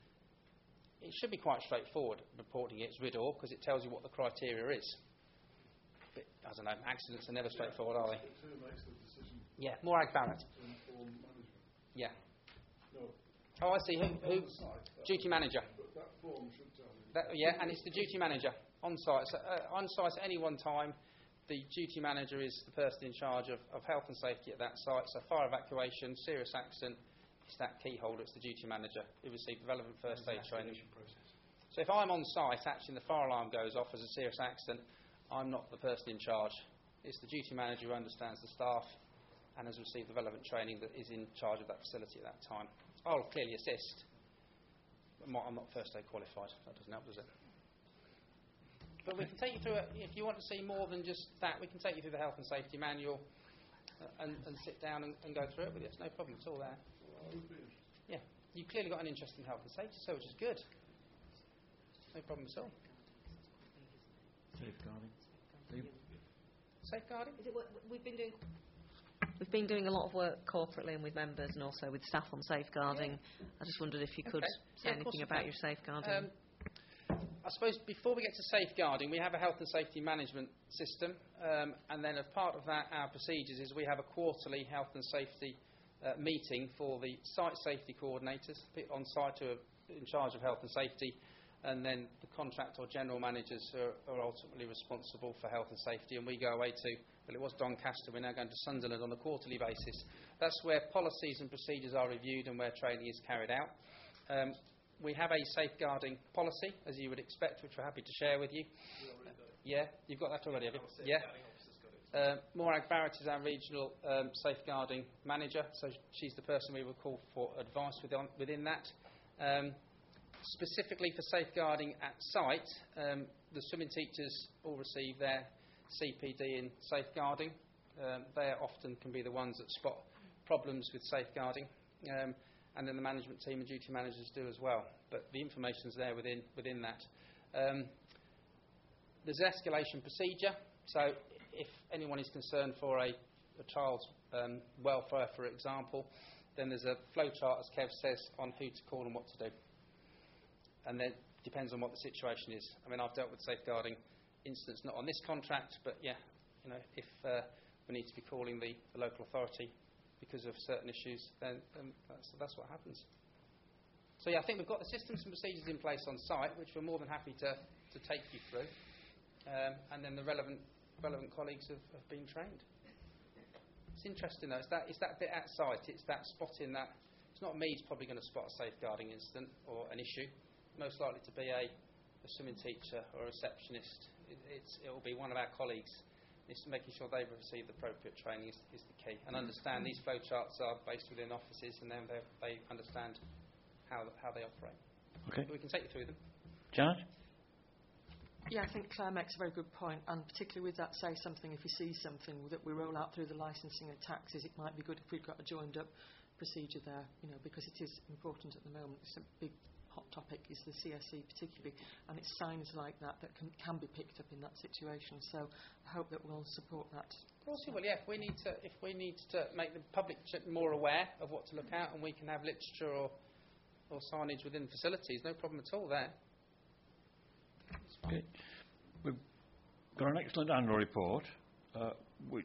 It should be quite straightforward reporting it's RIDDOR because it tells you what the criteria is. But, I don't know, accidents are never straightforward, are they? Who makes the decision? Yeah, Morag Barrett. To inform management? Yeah. No. Oh, I see. Who? Duty manager. But that form should tell you. Yeah, and it's the duty manager on site. So, on site at any one time, the duty manager is the person in charge of health and safety at that site. So fire evacuation, serious accident, it's that key holder, it's the duty manager who receives relevant first aid training. So if I'm on site, actually, and the fire alarm goes off as a serious accident, I'm not the person in charge. It's the duty manager who understands the staff and has received the relevant training that is in charge of that facility at that time. I'll clearly assist. I'm not first aid qualified. That doesn't help, does it? But we can take you through it. If you want to see more than just that, we can take you through the health and safety manual and sit down and go through it with you. It's no problem at all there. Yeah, you've clearly got an interest in health and safety, so which is good. No problem at all. Safeguarding? Is it what we've been doing? We've been doing a lot of work corporately and with members and also with staff on safeguarding. Yeah. I just wondered if you could say anything about your safeguarding. I suppose before we get to safeguarding, we have a health and safety management system, and then as part of that, our procedures is we have a quarterly health and safety meeting for the site safety coordinators on site who are in charge of health and safety, and then the contract or general managers who are ultimately responsible for health and safety. And we go away to, well, it was Doncaster, we're now going to Sunderland on a quarterly basis. That's where policies and procedures are reviewed and where training is carried out. We have a safeguarding policy, as you would expect, which we're happy to share with you. Yeah, you've got that already, have you? Yeah. Morag Barrett is our regional safeguarding manager, so she's the person we will call for advice within that. Specifically for safeguarding at site, the swimming teachers all receive their CPD in safeguarding. They often can be the ones that spot problems with safeguarding. And then the management team and duty managers do as well. But the information's there within that. There's escalation procedure. So if anyone is concerned for a child's welfare, for example, then there's a flow chart, as Kev says, on who to call and what to do. And then it depends on what the situation is. I mean, I've dealt with safeguarding incidents, not on this contract, but yeah, if we need to be calling the local authority because of certain issues, then that's what happens. So yeah, I think we've got the systems and procedures in place on site, which we're more than happy to take you through, and then the relevant colleagues have been trained. It's interesting though. It's that bit at site. It's that spotting that. It's not me who's probably going to spot a safeguarding incident or an issue. Most likely to be a swimming teacher or a receptionist. It will be one of our colleagues. It's making sure they've received the appropriate training is the key. And understand these flow charts are based within offices, and then they understand how they operate. Okay. So we can take you through them. Janet? Yeah, I think Claire makes a very good point, and particularly with that, say something, if you see something that we roll out through the licensing and taxes, it might be good if we've got a joined up procedure there, because it is important at the moment. It's a big hot topic is the CSE particularly, and it's signs like that can be picked up in that situation. So I hope that we'll support that. Of course we will. Yeah, if we need to make the public more aware of what to look at, and we can have literature or signage within facilities, no problem at all there. Okay. We've got an excellent annual report, which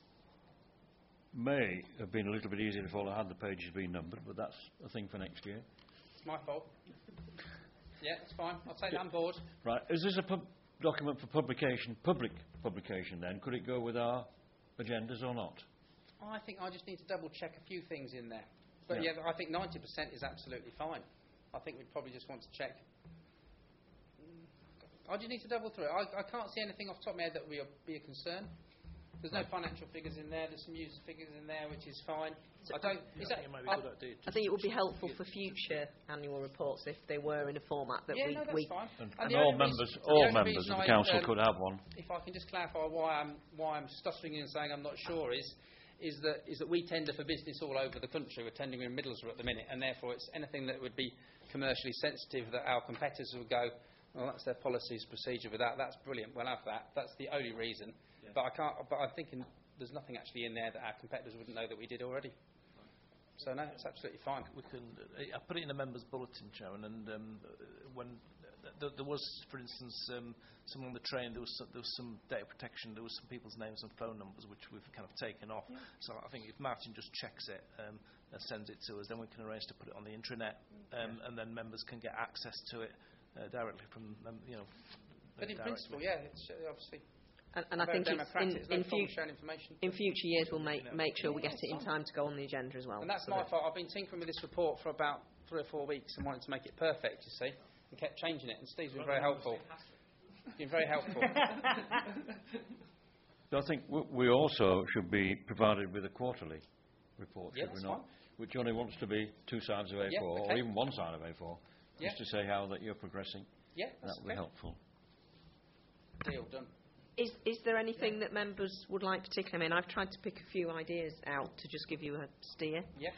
may have been a little bit easier if all I had the pages being numbered, but that's a thing for next year. My fault. Yeah, it's fine. I'll take that on board. Right. Is this a document for public publication then? Could it go with our agendas or not? I think I just need to double check a few things in there. But yeah, I think 90% is absolutely fine. I think we'd probably just want to check. I just need to double through it. I can't see anything off the top of my head that would be a concern. There's no financial figures in there. There's some user figures in there, which is fine. I think it would be helpful for future annual reports if they were in a format that that's fine. And all members of the council could have one. If I can just clarify why I'm stuttering and saying I'm not sure is that we tender for business all over the country. We're tendering in Middlesbrough at the minute, and therefore it's anything that would be commercially sensitive that our competitors would go, well, that's their policies procedure with that. That's brilliant. We'll have that. That's the only reason. Yeah. But I'm thinking there's nothing actually in there that our competitors wouldn't know that we did already. So no, it's absolutely fine. We can. I put it in a members' bulletin, Sharon, and when there was, for instance, someone on the train, there was some data protection. There was some people's names and phone numbers which we've kind of taken off. Yeah. So I think if Martin just checks it and sends it to us, then we can arrange to put it on the intranet, and then members can get access to it directly from But in principle, yeah, it's obviously. And I think in future years we'll make sure we get it in time to go on the agenda as well. And that's my fault. I've been tinkering with this report for about 3 or 4 weeks and wanted to make it perfect, you see, and kept changing it. And Steve's been very helpful. Been very helpful. So I think we also should be provided with a quarterly report, Yeah, should we that's not? fine. Which only wants to be 2 sides of A4, Yeah, or okay. even 1 side of A4, Yeah. just to say how that you're progressing. Yeah, That that's would be okay. helpful. Deal done. Is there anything that members would like particularly? I mean, I've tried to pick a few ideas out to just give you a steer. Yeah.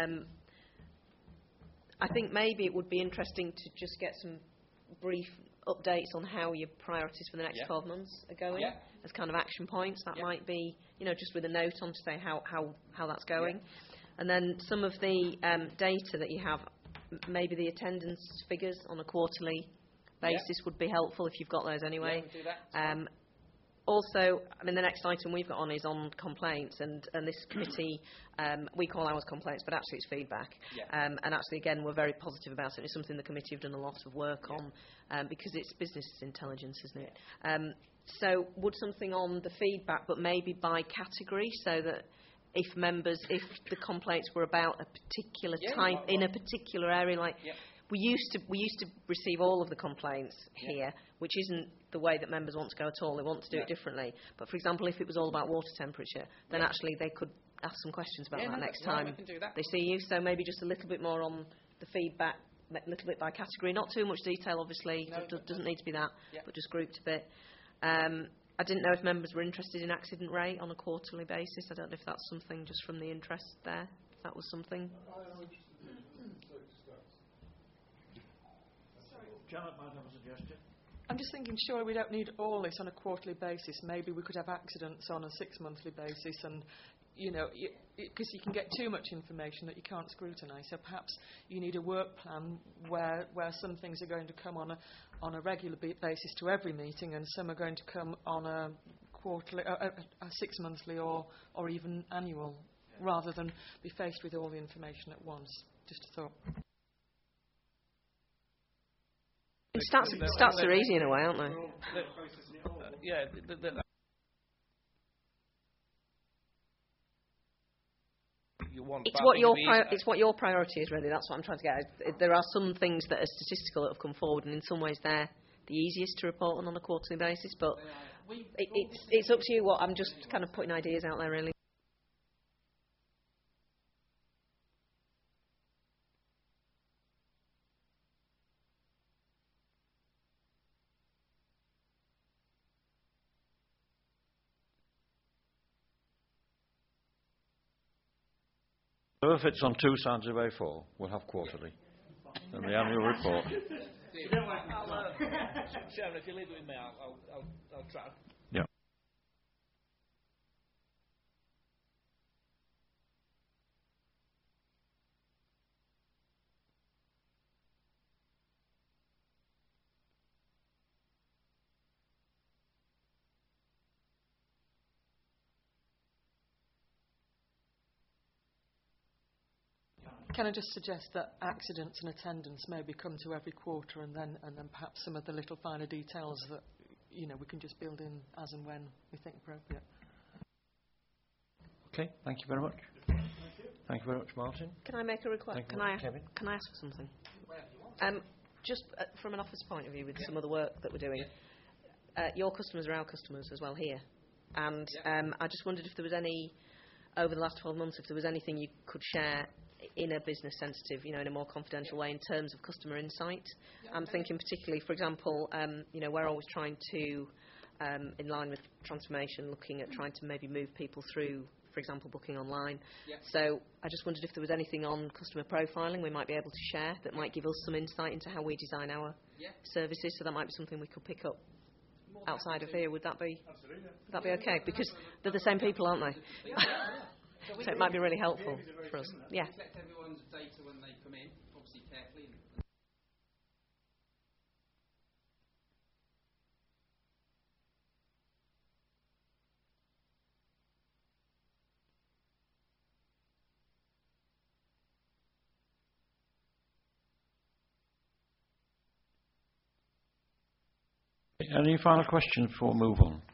I think maybe it would be interesting to just get some brief updates on how your priorities for the next 12 months are going as kind of action points. That might be, just with a note on to say how that's going. And then some of the data that you have, maybe the attendance figures on a quarterly basis would be helpful if you've got those anyway. Yeah, we'll do that. Also, the next item we've got on is on complaints, and this committee, we call ours complaints, but actually it's feedback. Yeah. And actually, again, we're very positive about it. It's something the committee have done a lot of work on, because it's business intelligence, isn't it? So would something on the feedback, but maybe by category, so that if the complaints were about a particular type, in a particular area, like... We used to receive all of the complaints here, which isn't the way that members want to go at all. They want to do it differently. But, for example, if it was all about water temperature, then actually they could ask some questions about that next time they see you. So maybe just a little bit more on the feedback, a little bit by category. Not too much detail, obviously. Doesn't need to be that, but just grouped a bit. I didn't know if members were interested in accident rate on a quarterly basis. I don't know if that's something just from the interest there. If that was something. Janet might have a suggestion. I'm just thinking, sure, we don't need all this on a quarterly basis. Maybe we could have accidents on a 6-monthly basis, and because you can get too much information that you can't scrutinise. So perhaps you need a work plan where some things are going to come on a regular basis to every meeting, and some are going to come on a quarterly, a 6-monthly, or even annual, rather than be faced with all the information at once. Just a thought. Stats are easy in a way, aren't they? Yeah. It's what your priority is, really. That's what I'm trying to get. There are some things that are statistical that have come forward, and in some ways they're the easiest to report on a quarterly basis. But it's up to you. I'm just kind of putting ideas out there, really. So if it's on 2 sides of A4, we'll have quarterly. And the annual report. Chairman, if you leave it with me, I'll try. Yeah. Can I just suggest that accidents and attendance maybe come to every quarter, and then perhaps some of the little finer details that we can just build in as and when we think appropriate. Okay, thank you very much. Thank you very much, Martin. Can I make a request? Can I ask for something? Just from an office point of view, with some of the work that we're doing, your customers are our customers as well here, and I just wondered if there was any, over the last 12 months, if there was anything you could share in a business sensitive, in a more confidential way in terms of customer insight. I'm thinking particularly, for example, we're always trying to, in line with transformation, looking at trying to maybe move people through, for example, booking online. So I just wondered if there was anything on customer profiling we might be able to share that might give us some insight into how we design our services. So that might be something we could pick up outside of here. Would that be okay? Because they're the same people, aren't they? So it might be really helpful for us. Yeah. We collect everyone's data when they come in, obviously carefully. Any final questions before we move on?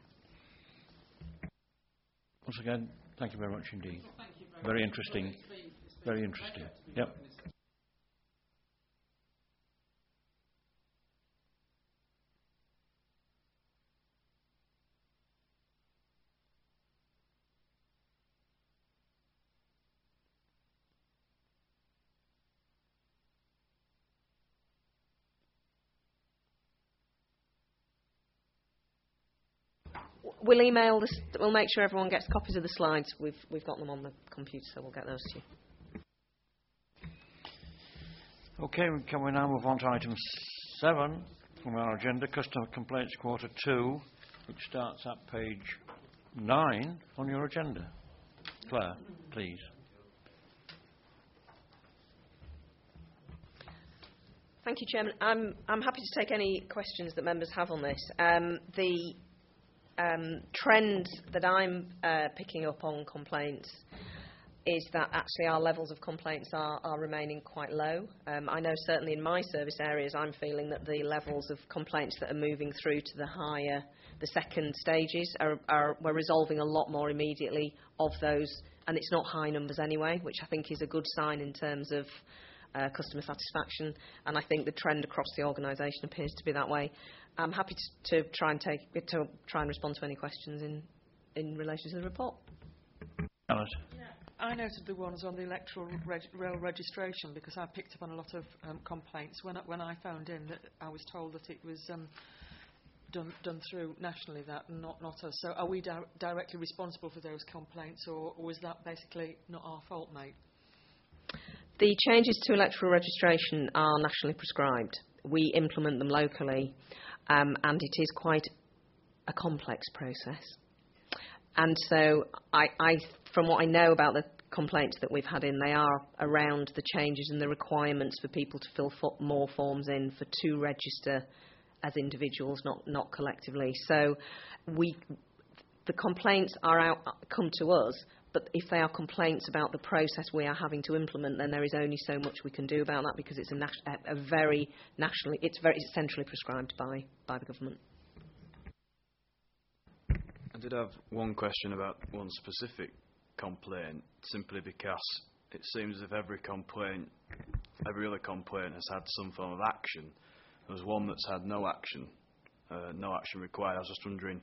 Once again, thank you very much indeed. Very interesting. Very interesting. Yep. we'll email this. We'll make sure everyone gets copies of the slides. We've got them on the computer, so we'll get those to you. Okay, can we now move on to item 7 from our agenda, Customer Complaints Quarter 2, which starts at page 9 on your agenda. Claire, please. Thank you, Chairman. I'm happy to take any questions that members have on this. The trend that I'm picking up on complaints is that actually our levels of complaints are remaining quite low. I know certainly in my service areas I'm feeling that the levels of complaints that are moving through to the second stages we're resolving a lot more immediately of those, and it's not high numbers anyway, which I think is a good sign in terms of customer satisfaction, and I think the trend across the organisation appears to be that way. I'm happy to try and respond to any questions in relation to the report. Alice. I noted the ones on the electoral roll registration because I picked up on a lot of complaints. When I phoned in, that I was told that it was done through nationally, that not us. So are we directly responsible for those complaints, or was that basically not our fault, mate? The changes to electoral registration are nationally prescribed. We implement them locally, and it is quite a complex process. And so from what I know about the complaints that we've had in, they are around the changes and the requirements for people to fill more forms in to register as individuals, not collectively. So the complaints come to us, but if they are complaints about the process we are having to implement, then there is only so much we can do about that because it's very centrally prescribed by the government. I did have one question about one specific complaint, simply because it seems as if every other complaint has had some form of action. There was one that's had no action required. I was just wondering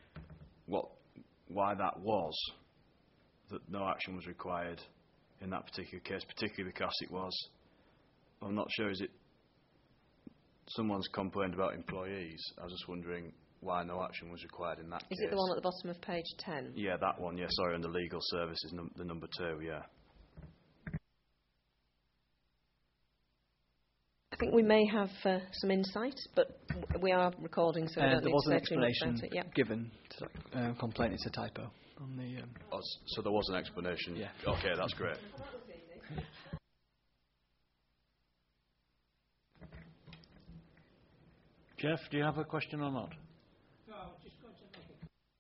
why that was, that no action was required in that particular case, particularly because I'm not sure, is it someone's complained about employees? I was just wondering why no action was required in that case. Is it the one at the bottom of page 10? Yeah, that one, yeah, sorry, under legal services, the number 2, yeah. I think we may have some insight, but we are recording, so I don't there need was to an say too much explanation about it. Yep. given to that complaint. It's a typo on the. So there was an explanation. Yeah. Okay, that's great. Jeff, do you have a question or not? No, I was just going to make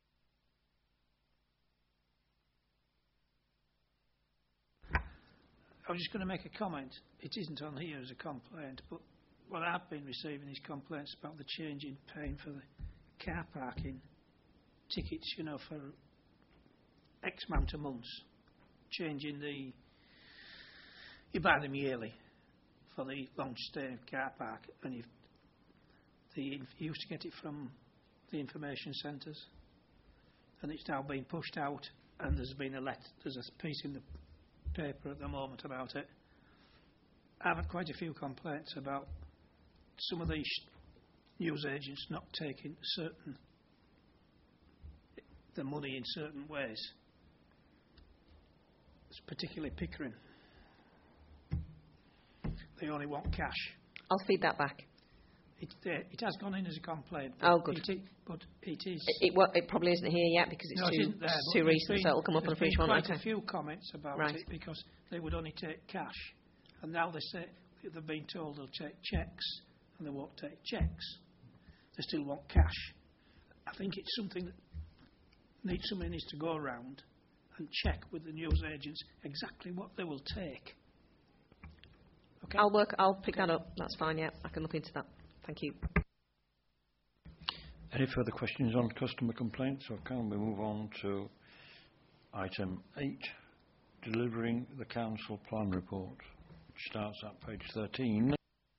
I was just going to make a comment. It isn't on here as a complaint, but what I've been receiving is complaints about the change in paying for the car parking tickets, for X amount of months. Changing you buy them yearly for the long stay car park, and you used to get it from the information centres, and it's now been pushed out, and there's a piece in the paper at the moment about it. I've had quite a few complaints about some of these news agents not taking the money in certain ways. It's particularly Pickering. They only want cash. I'll feed that back. It has gone in as a complaint. Oh, good. But it is. It probably isn't here yet because it's too recent, so it'll come up on a future one. There's been quite a few comments about it because they would only take cash, and now they say they've been told they'll take cheques, and they won't take cheques. They still want cash. I think it's something that somebody needs to go around and check with the news agents exactly what they will take. Okay. I'll pick that up. That's fine. Yeah, I can look into that. Thank you. Any further questions on customer complaints, or can we move on to item 8, delivering the council plan report, which starts at page 13.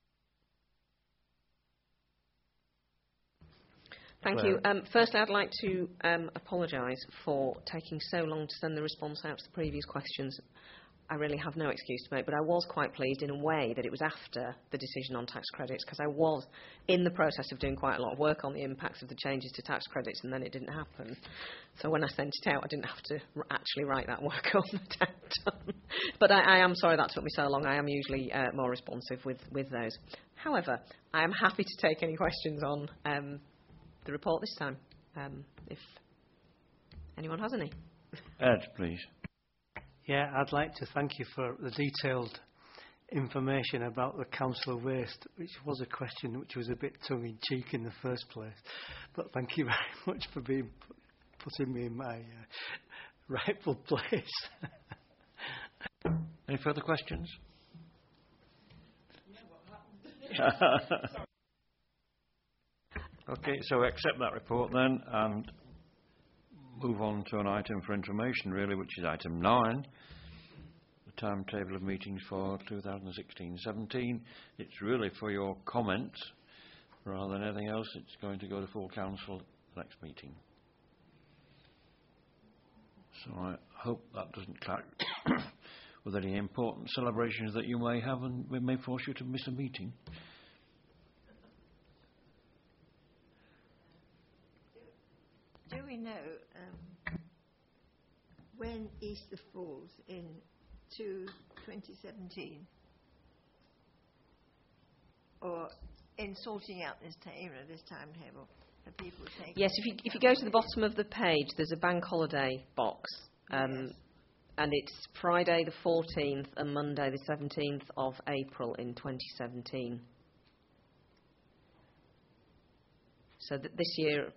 Thank you. Firstly, I'd like to apologise for taking so long to send the response out to the previous questions. I really have no excuse to make, but I was quite pleased in a way that it was after the decision on tax credits, because I was in the process of doing quite a lot of work on the impacts of the changes to tax credits, and then it didn't happen. So when I sent it out, I didn't have to actually write that work on the done. But I am sorry that took me so long. I am usually more responsive with those. However, I am happy to take any questions on the report this time, if anyone has any. Ed, please. Yeah, I'd like to thank you for the detailed information about the council waste, which was a question which was a bit tongue-in-cheek in the first place. But thank you very much for putting me in my rightful place. Any further questions? Okay, so we accept that report then and move on to an item for information, really, which is item 9, the timetable of meetings for 2016-17. It's really for your comments rather than anything else. It's going to go to full council at the next meeting. So I hope that doesn't clash with any important celebrations that you may have, and we may force you to miss a meeting. Do we know when Easter falls in 2017? Or in sorting out this timetable, have people taken... Yes, if you go to the bottom of the page, there's a bank holiday box. Yes. And it's Friday the 14th and Monday the 17th of April in 2017. So that this year...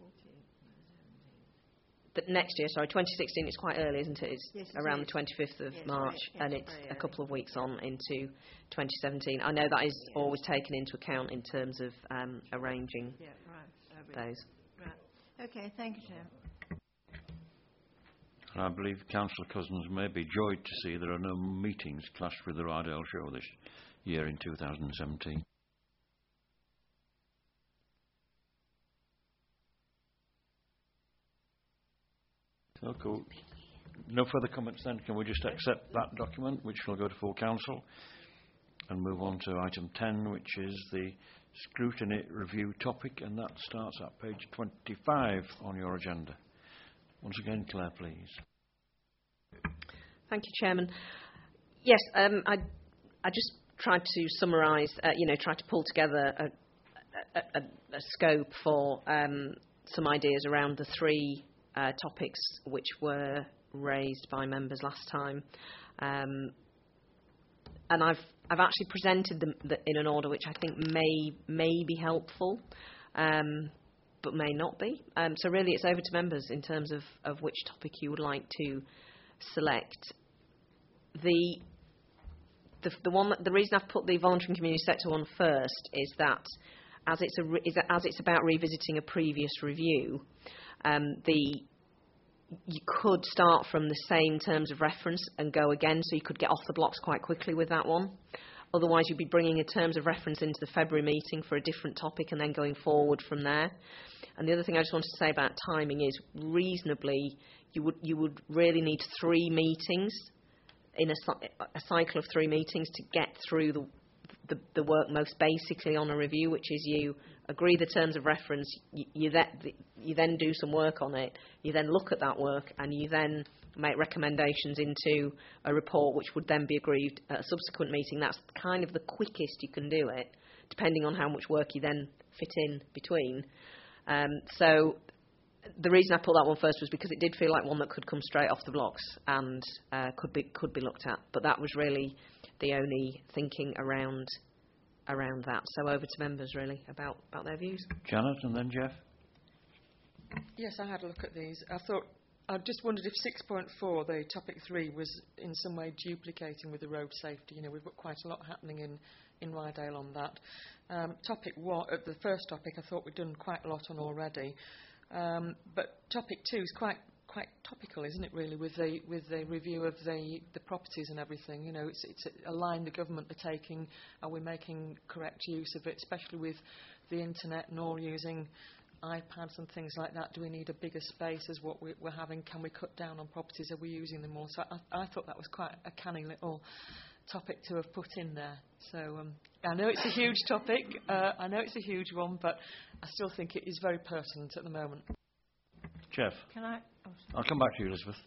But next year, sorry, 2016, it's quite early, isn't it? It's around the 25th of March, and it's a couple of weeks on into 2017. I know that is always taken into account in terms of arranging those. Right. Okay, thank you, Chair. And I believe Councillor Cousins may be joyed to see there are no meetings clashed with the Rydale Show this year in 2017. So cool. No further comments then. Can we just accept that document, which will go to full council, and move on to item 10, which is the scrutiny review topic, and that starts at page 25 on your agenda. Once again, Claire, please. Thank you, Chairman. Yes, I just tried to summarise, tried to pull together a scope for some ideas around the three topics which were raised by members last time, and I've actually presented them in an order which I think may be helpful, but may not be. So really, it's over to members in terms of which topic you would like to select. The reason I've put the voluntary and community sector one first is that as it's about revisiting a previous review. You could start from the same terms of reference and go again, so you could get off the blocks quite quickly with that one. Otherwise, you'd be bringing a terms of reference into the February meeting for a different topic and then going forward from there. And the other thing I just wanted to say about timing is, reasonably, you would really need 3 meetings in a cycle of 3 meetings to get through the work most basically on a review, which is you agree the terms of reference, you then do some work on it, you then look at that work, and you then make recommendations into a report which would then be agreed at a subsequent meeting. That's kind of the quickest you can do it, depending on how much work you then fit in between. So the reason I put that one first was because it did feel like one that could come straight off the blocks and could be looked at. But that was really the only thinking around that. So over to members, really, about their views. Janet and then Jeff. Yes, I had a look at these. I just wondered if 6.4, the topic 3, was in some way duplicating with the road safety. We've got quite a lot happening in Rydale on that. Topic 1, the first topic, I thought we'd done quite a lot on already. But topic 2 is quite topical, isn't it, really, with the review of the properties and everything. It's a line the government are taking. Are we making correct use of it, especially with the internet and all using iPads and things like that? Do we need a bigger space as what we're having? Can we cut down on properties? Are we using them more? So I thought that was quite a canny little topic to have put in there. So I know it's a huge topic. I know it's a huge one, but I still think it is very pertinent at the moment. Jeff? Can I? Oh, I'll come back to you, Elizabeth.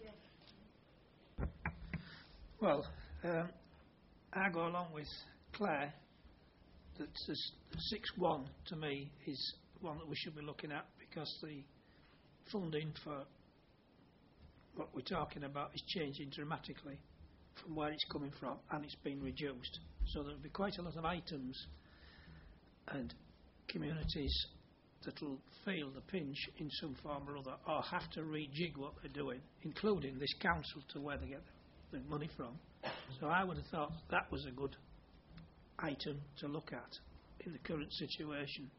Well, I go along with Claire that 6.1 to me is one that we should be looking at, because the funding for what we're talking about is changing dramatically from where it's coming from, and it's been reduced. So there'll be quite a lot of items and communities that will feel the pinch in some form or other, or have to rejig what they're doing, including this council, to where they get the money from. So I would have thought that was a good item to look at in the current situation.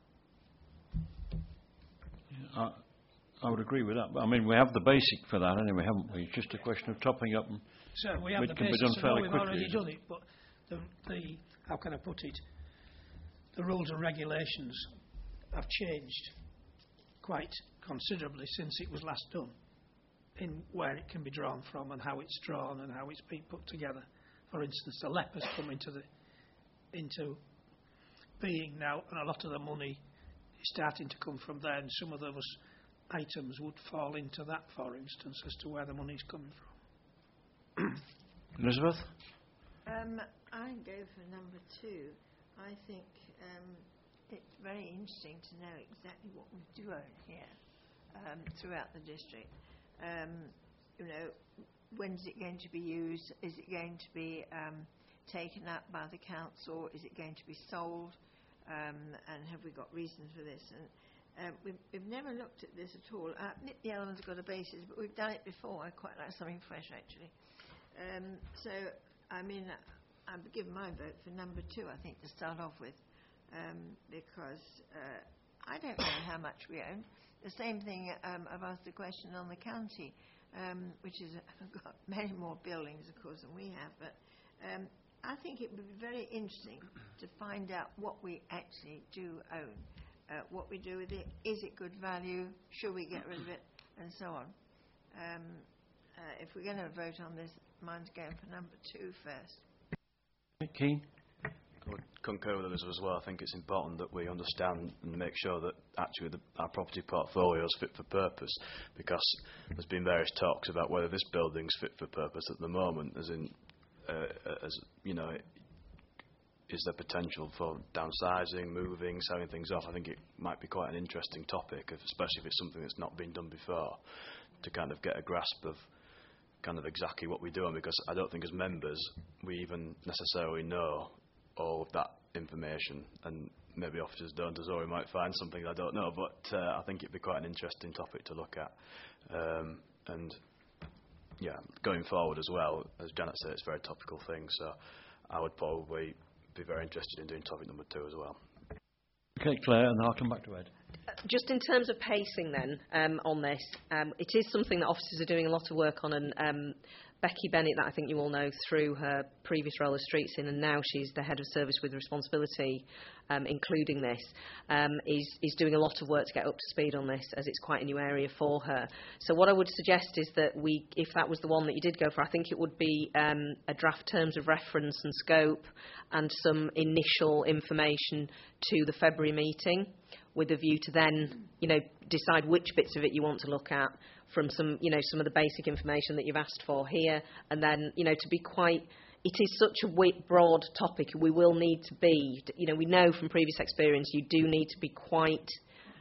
Yeah, I would agree with that. But I mean, we have the basic for that anyway, haven't we? It's just a question of topping up, and so we have it the can be basics, done fairly we've quickly. already done it, but the how can I put it? The rules and regulations have changed quite considerably since it was last done, in where it can be drawn from and how it's drawn and how it's been put together. For instance, the LEP has come into being now, and a lot of the money is starting to come from there, and some of those items would fall into that, for instance, as to where the money is coming from. Elizabeth? I go for number 2. I think it's very interesting to know exactly what we do own here throughout the district. You know, when's it going to be used? Is it going to be taken up by the council? Is it going to be sold? And have we got reasons for this? And we've never looked at this at all. Nick the Ellen's got a basis, but we've done it before. I quite like something fresh, actually. So, I mean, I've given my vote for number 2, I think, to start off with, because I don't know how much we own. The same thing, I've asked the question on the county, which is got many more buildings, of course, than we have, but I think it would be very interesting to find out what we actually do own, what we do with it. Is it good value? Should we get rid of it? And so on. If we're going to vote on this, mine's going for number 2 first. Keane? I would concur with others as well. I think it's important that we understand and make sure that actually our property portfolio is fit for purpose, because there's been various talks about whether this building's fit for purpose at the moment, as in, as you know, is there potential for downsizing, moving, selling things off? I think it might be quite an interesting topic, especially if it's something that's not been done before, to kind of get a grasp of kind of exactly what we're doing, because I don't think as members we even necessarily know all of that information, and maybe officers don't as well. We might find something I don't know, but I think it'd be quite an interesting topic to look at. And yeah, going forward as well, as Janet said, it's a very topical thing, so I would probably be very interested in doing topic number 2 as well. Okay, Claire, and then I'll come back to Ed. Just in terms of pacing then, on this, it is something that officers are doing a lot of work on, and Becky Bennett, that I think you all know through her previous role as Streets In, and now she's the Head of Service with Responsibility, including this, is doing a lot of work to get up to speed on this, as it's quite a new area for her. So what I would suggest is that if that was the one that you did go for, I think it would be a draft terms of reference and scope and some initial information to the February meeting, with a view to then, decide which bits of it you want to look at from some of the basic information that you've asked for here, and then, to be quite, it is such a broad topic, we will need to be, we know from previous experience, you do need to be quite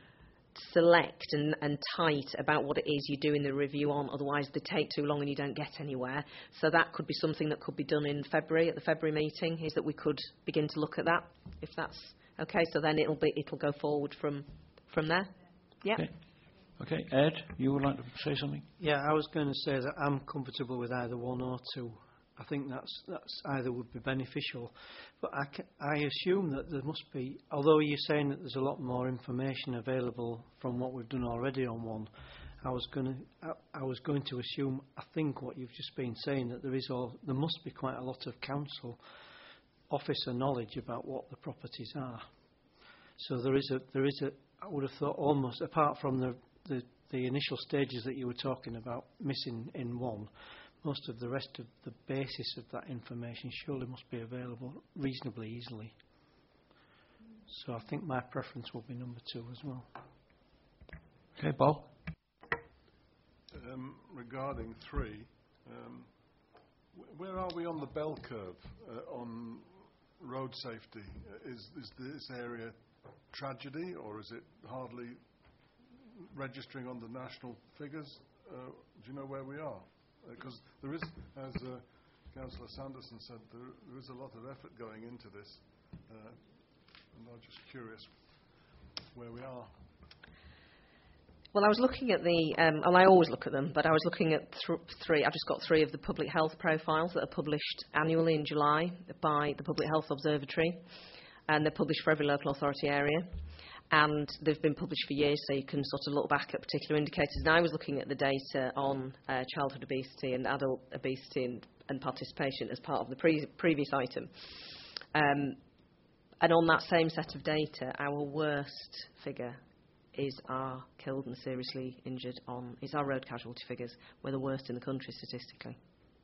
select and tight about what it is you're doing the review on, otherwise they take too long and you don't get anywhere. So that could be something that could be done in February, at the February meeting, is that we could begin to look at that, if that's okay. So then it'll go forward from there. Yeah. Okay, Ed, you would like to say something? Yeah, I was going to say that I'm comfortable with either 1 or 2. I think that's either would be beneficial, but I assume that there must be, although you're saying that there's a lot more information available from what we've done already on 1, I was going to assume, I think what you've just been saying, that there must be quite a lot of council officer knowledge about what the properties are. So there is I would have thought almost, apart from the initial stages that you were talking about missing in one, most of the rest of the basis of that information surely must be available reasonably easily. So I think my preference will be number 2 as well. Okay, Paul. Regarding 3, where are we on the bell curve on road safety? Is this area tragedy, or is it hardly registering on the national figures? Do you know where we are? Because there is, as Councillor Sanderson said, there is a lot of effort going into this, and I'm just curious where we are. Well, I was looking at and I always look at them, but I was looking at 3. I've just got 3 of the public health profiles that are published annually in July by the Public Health Observatory, and they're published for every local authority area. And they've been published for years, so you can sort of look back at particular indicators. And I was looking at the data on childhood obesity and adult obesity and participation as part of the previous item. And on that same set of data, our worst figure is our killed and seriously injured is our road casualty figures. We're the worst in the country statistically.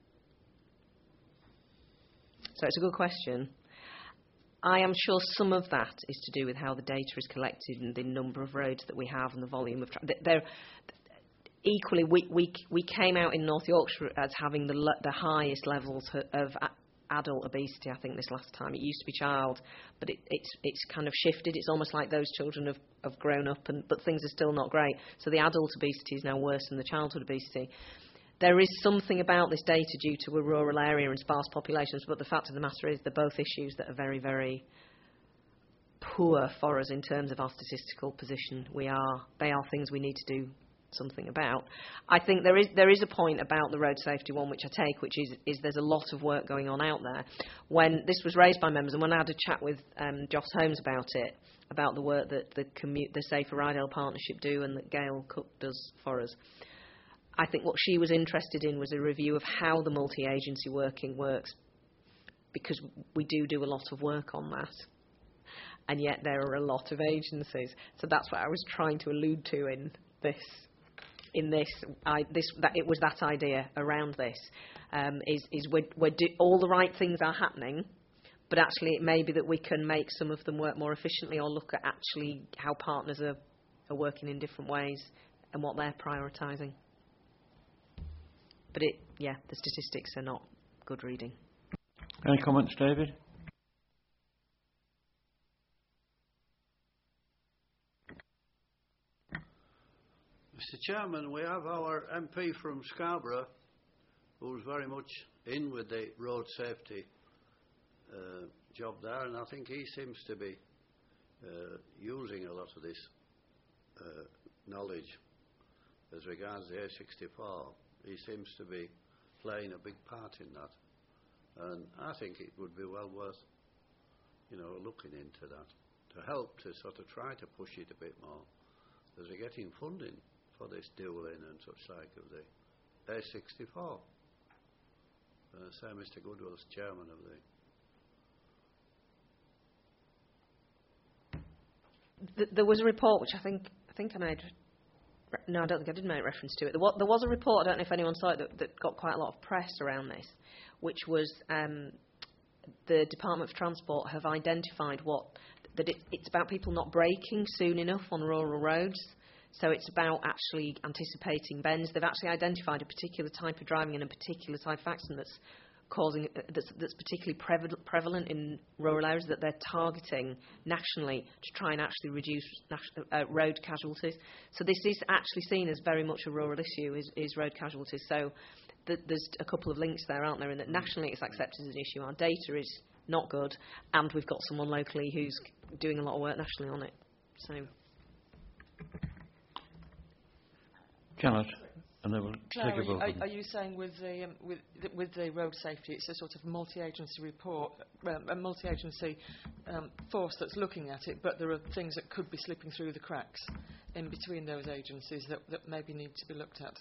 So it's a good question. I am sure some of that is to do with how the data is collected and the number of roads that we have and the volume of equally, we came out in North Yorkshire as having the highest levels of adult obesity, I think, this last time. It used to be child, but it's kind of shifted. It's almost like those children have grown up, but things are still not great. So the adult obesity is now worse than the childhood obesity. There is something about this data due to a rural area and sparse populations, but the fact of the matter is they're both issues that are very, very poor for us in terms of our statistical position. They are things we need to do something about. I think there is a point about the road safety one which I take, which is there's a lot of work going on out there. When this was raised by members, and when I had a chat with Joss Holmes about it, about the work that the Safer Rydale Partnership do and that Gail Cook does for us, I think what she was interested in was a review of how the multi-agency working works, because we do a lot of work on that, and yet there are a lot of agencies. So that's what I was trying to allude to in this. It was that idea around this. All the right things are happening, but actually it may be that we can make some of them work more efficiently, or look at actually how partners are working in different ways and what they're prioritising. But the statistics are not good reading. Any comments, David? Mr. Chairman, we have our MP from Scarborough, who's very much in with the road safety job there, and I think he seems to be using a lot of this knowledge as regards the A64. He seems to be playing a big part in that, and I think it would be well worth, looking into that to help to sort of try to push it a bit more, as we're getting funding for this dual-in and such like of the A64. So Mr. Goodwill's chairman of the... There was a report which I think I made. No, I don't think I did make reference to it. There was a report, I don't know if anyone saw it, that got quite a lot of press around this, which was the Department for Transport have identified it's about people not braking soon enough on rural roads. So it's about actually anticipating bends. They've actually identified a particular type of driving and a particular type of accident that's particularly prevalent in rural areas, that they're targeting nationally to try and actually reduce road casualties. So this is actually seen as very much a rural issue, is road casualties. So there's a couple of links there, aren't there, in that nationally it's accepted as an issue. Our data is not good, and we've got someone locally who's doing a lot of work nationally on it. So... Janet, and then we'll Claire, take a vote. are you saying with the road safety, it's a sort of multi-agency report, a multi-agency force that's looking at it, but there are things that could be slipping through the cracks in between those agencies that maybe need to be looked at?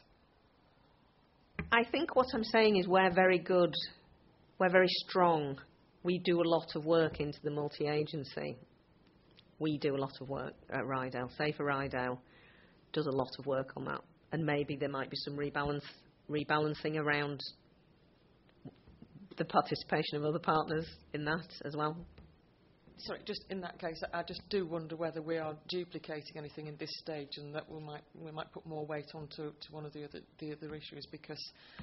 I think what I'm saying is we're very good, we're very strong. We do a lot of work into the multi-agency. we do a lot of work at Rydale. Safer Rydale does a lot of work on that, and maybe there might be some rebalancing around the participation of other partners in that as well. Sorry, just in that case, I just do wonder whether we are duplicating anything in this stage, and that we might put more weight onto one of the other issues, because,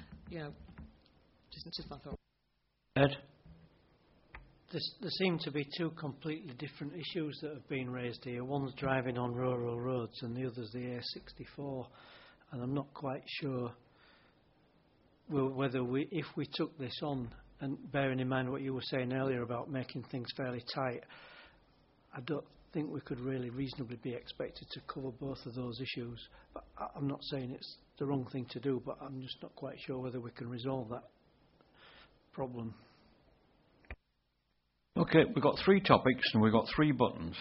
just my thought. Ed? There seem to be two completely different issues that have been raised here. One's driving on rural roads and the other's the A64. And I'm not quite sure whether if we took this on, and bearing in mind what you were saying earlier about making things fairly tight, I don't think we could really reasonably be expected to cover both of those issues. But I'm not saying it's the wrong thing to do, but I'm just not quite sure whether we can resolve that problem. Okay, we've got 3 topics and we've got 3 buttons.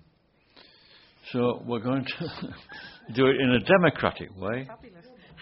So we're going to do it in a democratic way. Fabulous.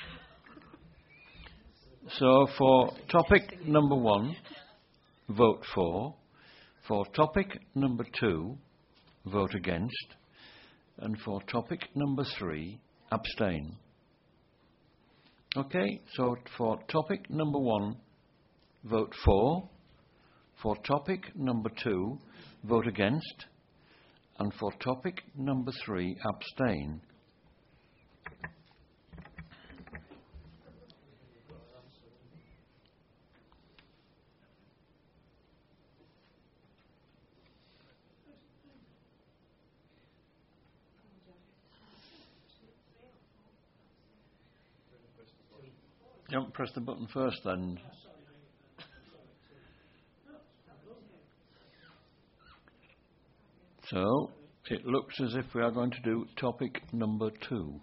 So for topic number 1, vote for. For topic number 2, vote against. And for topic number 3, abstain. Okay, so for topic number 1, vote for. For topic number 2, vote against. And for topic number 3, abstain. You haven't pressed the button first then. So, it looks as if we are going to do topic number 2.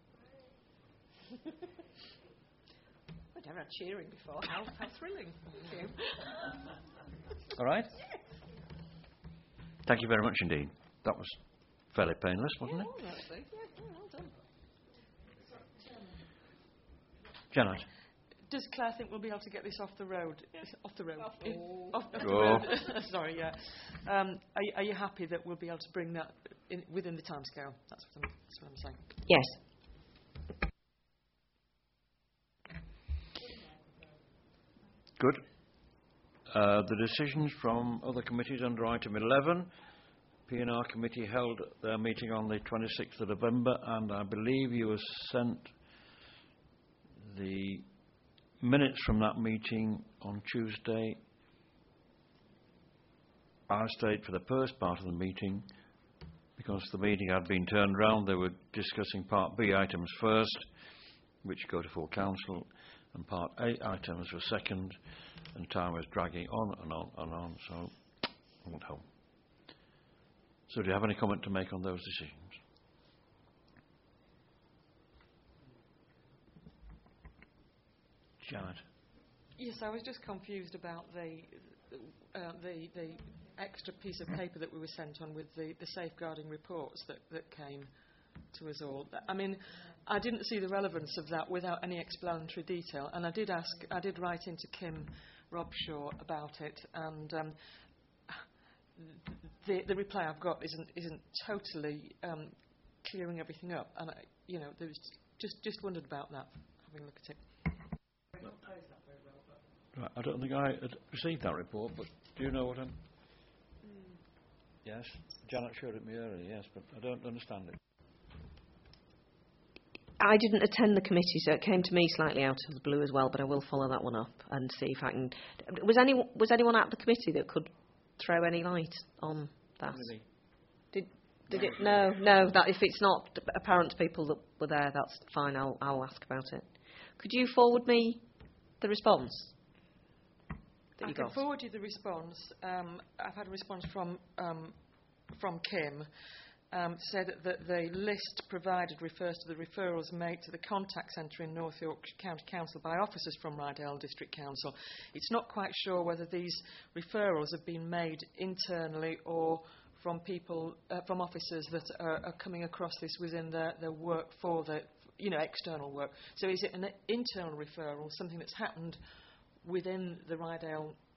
I've never had cheering before. How thrilling. Thank you. All right? Thank you very much indeed. That was fairly painless, wasn't it? Well done. Janet? Does Claire think we'll be able to get this off the road? Off the road. Off the Go. road. Sorry, yeah. Are you happy that we'll be able to bring that within the timescale? That's what I'm saying. Yes. Good. The decisions from other committees under item 11. P&R committee held their meeting on the 26th of November, and I believe you were sent the minutes from that meeting on Tuesday. I stayed for the first part of the meeting because the meeting had been turned round. They were discussing Part B items first, which go to full council, and Part A items were second, and time was dragging on and on and on, so I went home. So do you have any comment to make on those decisions? Janet? Yes, I was just confused about the extra piece of paper that we were sent on with the safeguarding reports that came to us all. I mean, I didn't see the relevance of that without any explanatory detail, and I did write into Kim Robshaw about it, and the reply I've got isn't totally clearing everything up, and there was just wondered about that, having a look at it. Right, I don't think I had received that report, but do you know what I'm... Yes, Janet showed it me earlier, yes, but I don't understand it. I didn't attend the committee, so it came to me slightly out of the blue as well, but I will follow that one up and see if I can... Was anyone at the committee that could throw any light on that? Really? Did it? No, that if it's not apparent to people that were there, that's fine, I'll ask about it. Could you forward me the response? I can forward you the response. I've had a response from Kim. Said that the list provided refers to the referrals made to the contact centre in North Yorkshire County Council by officers from Rydale District Council. It's not quite sure whether these referrals have been made internally or from people, from officers that are coming across this within their work for the external work. So is it an internal referral, something that's happened within the Rydale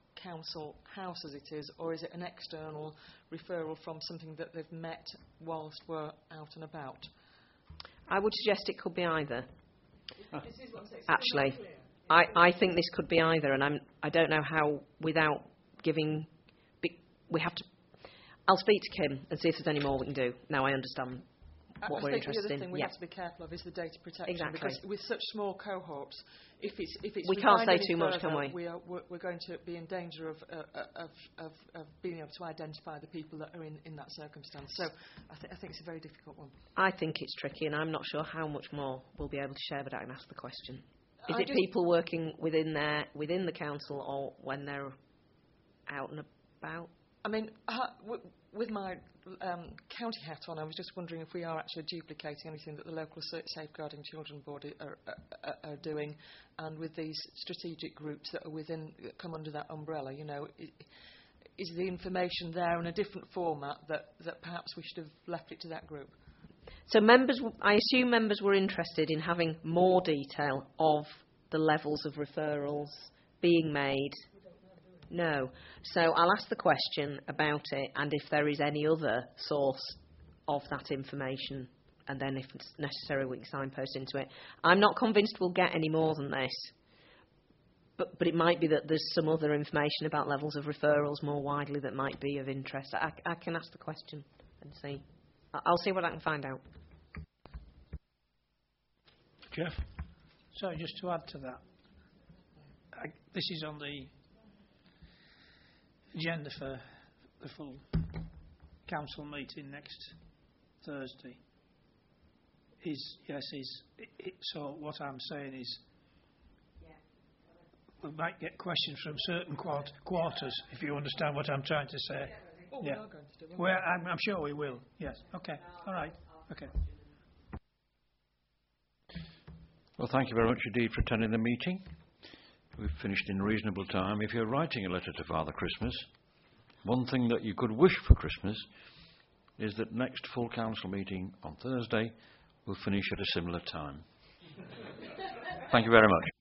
council house as it is, or is it an external referral from something that they've met whilst we're out and about? I would suggest it could be either. Actually, I think this could be either, and I don't know how without giving. We have to. I'll speak to Kim and see if there's any more we can do. Now I understand what we're interested the other in. thing we have to be careful of is the data protection. Exactly. Because with such small cohorts, if it's we can't say too much, can we? We're going to be in danger of being able to identify the people that are in that circumstance. So I think it's a very difficult one. I think it's tricky, and I'm not sure how much more we'll be able to share, but I can ask the question. Is it people working within the council, or when they're out and about? I mean, with my county hat on, I was just wondering if we are actually duplicating anything that the local Safeguarding Children Board are doing, and with these strategic groups that come under that umbrella. Is the information there in a different format that perhaps we should have left it to that group? So I assume members were interested in having more detail of the levels of referrals being made. No. So I'll ask the question about it, and if there is any other source of that information, and then if it's necessary we can signpost into it. I'm not convinced we'll get any more than this, but it might be that there's some other information about levels of referrals more widely that might be of interest. I can ask the question and see. I'll see what I can find out. Jeff? Sorry, just to add to that. This is on the agenda for the full council meeting next Thursday. So what I'm saying is we might get questions from certain quarters, if you understand what I'm trying to say. Oh, yeah. We are going to do it. Well, I'm sure we will. Yes. Okay. All right. Okay. Well, thank you very much indeed for attending the meeting. We've finished in reasonable time. If you're writing a letter to Father Christmas, one thing that you could wish for Christmas is that next full council meeting on Thursday will finish at a similar time. Thank you very much.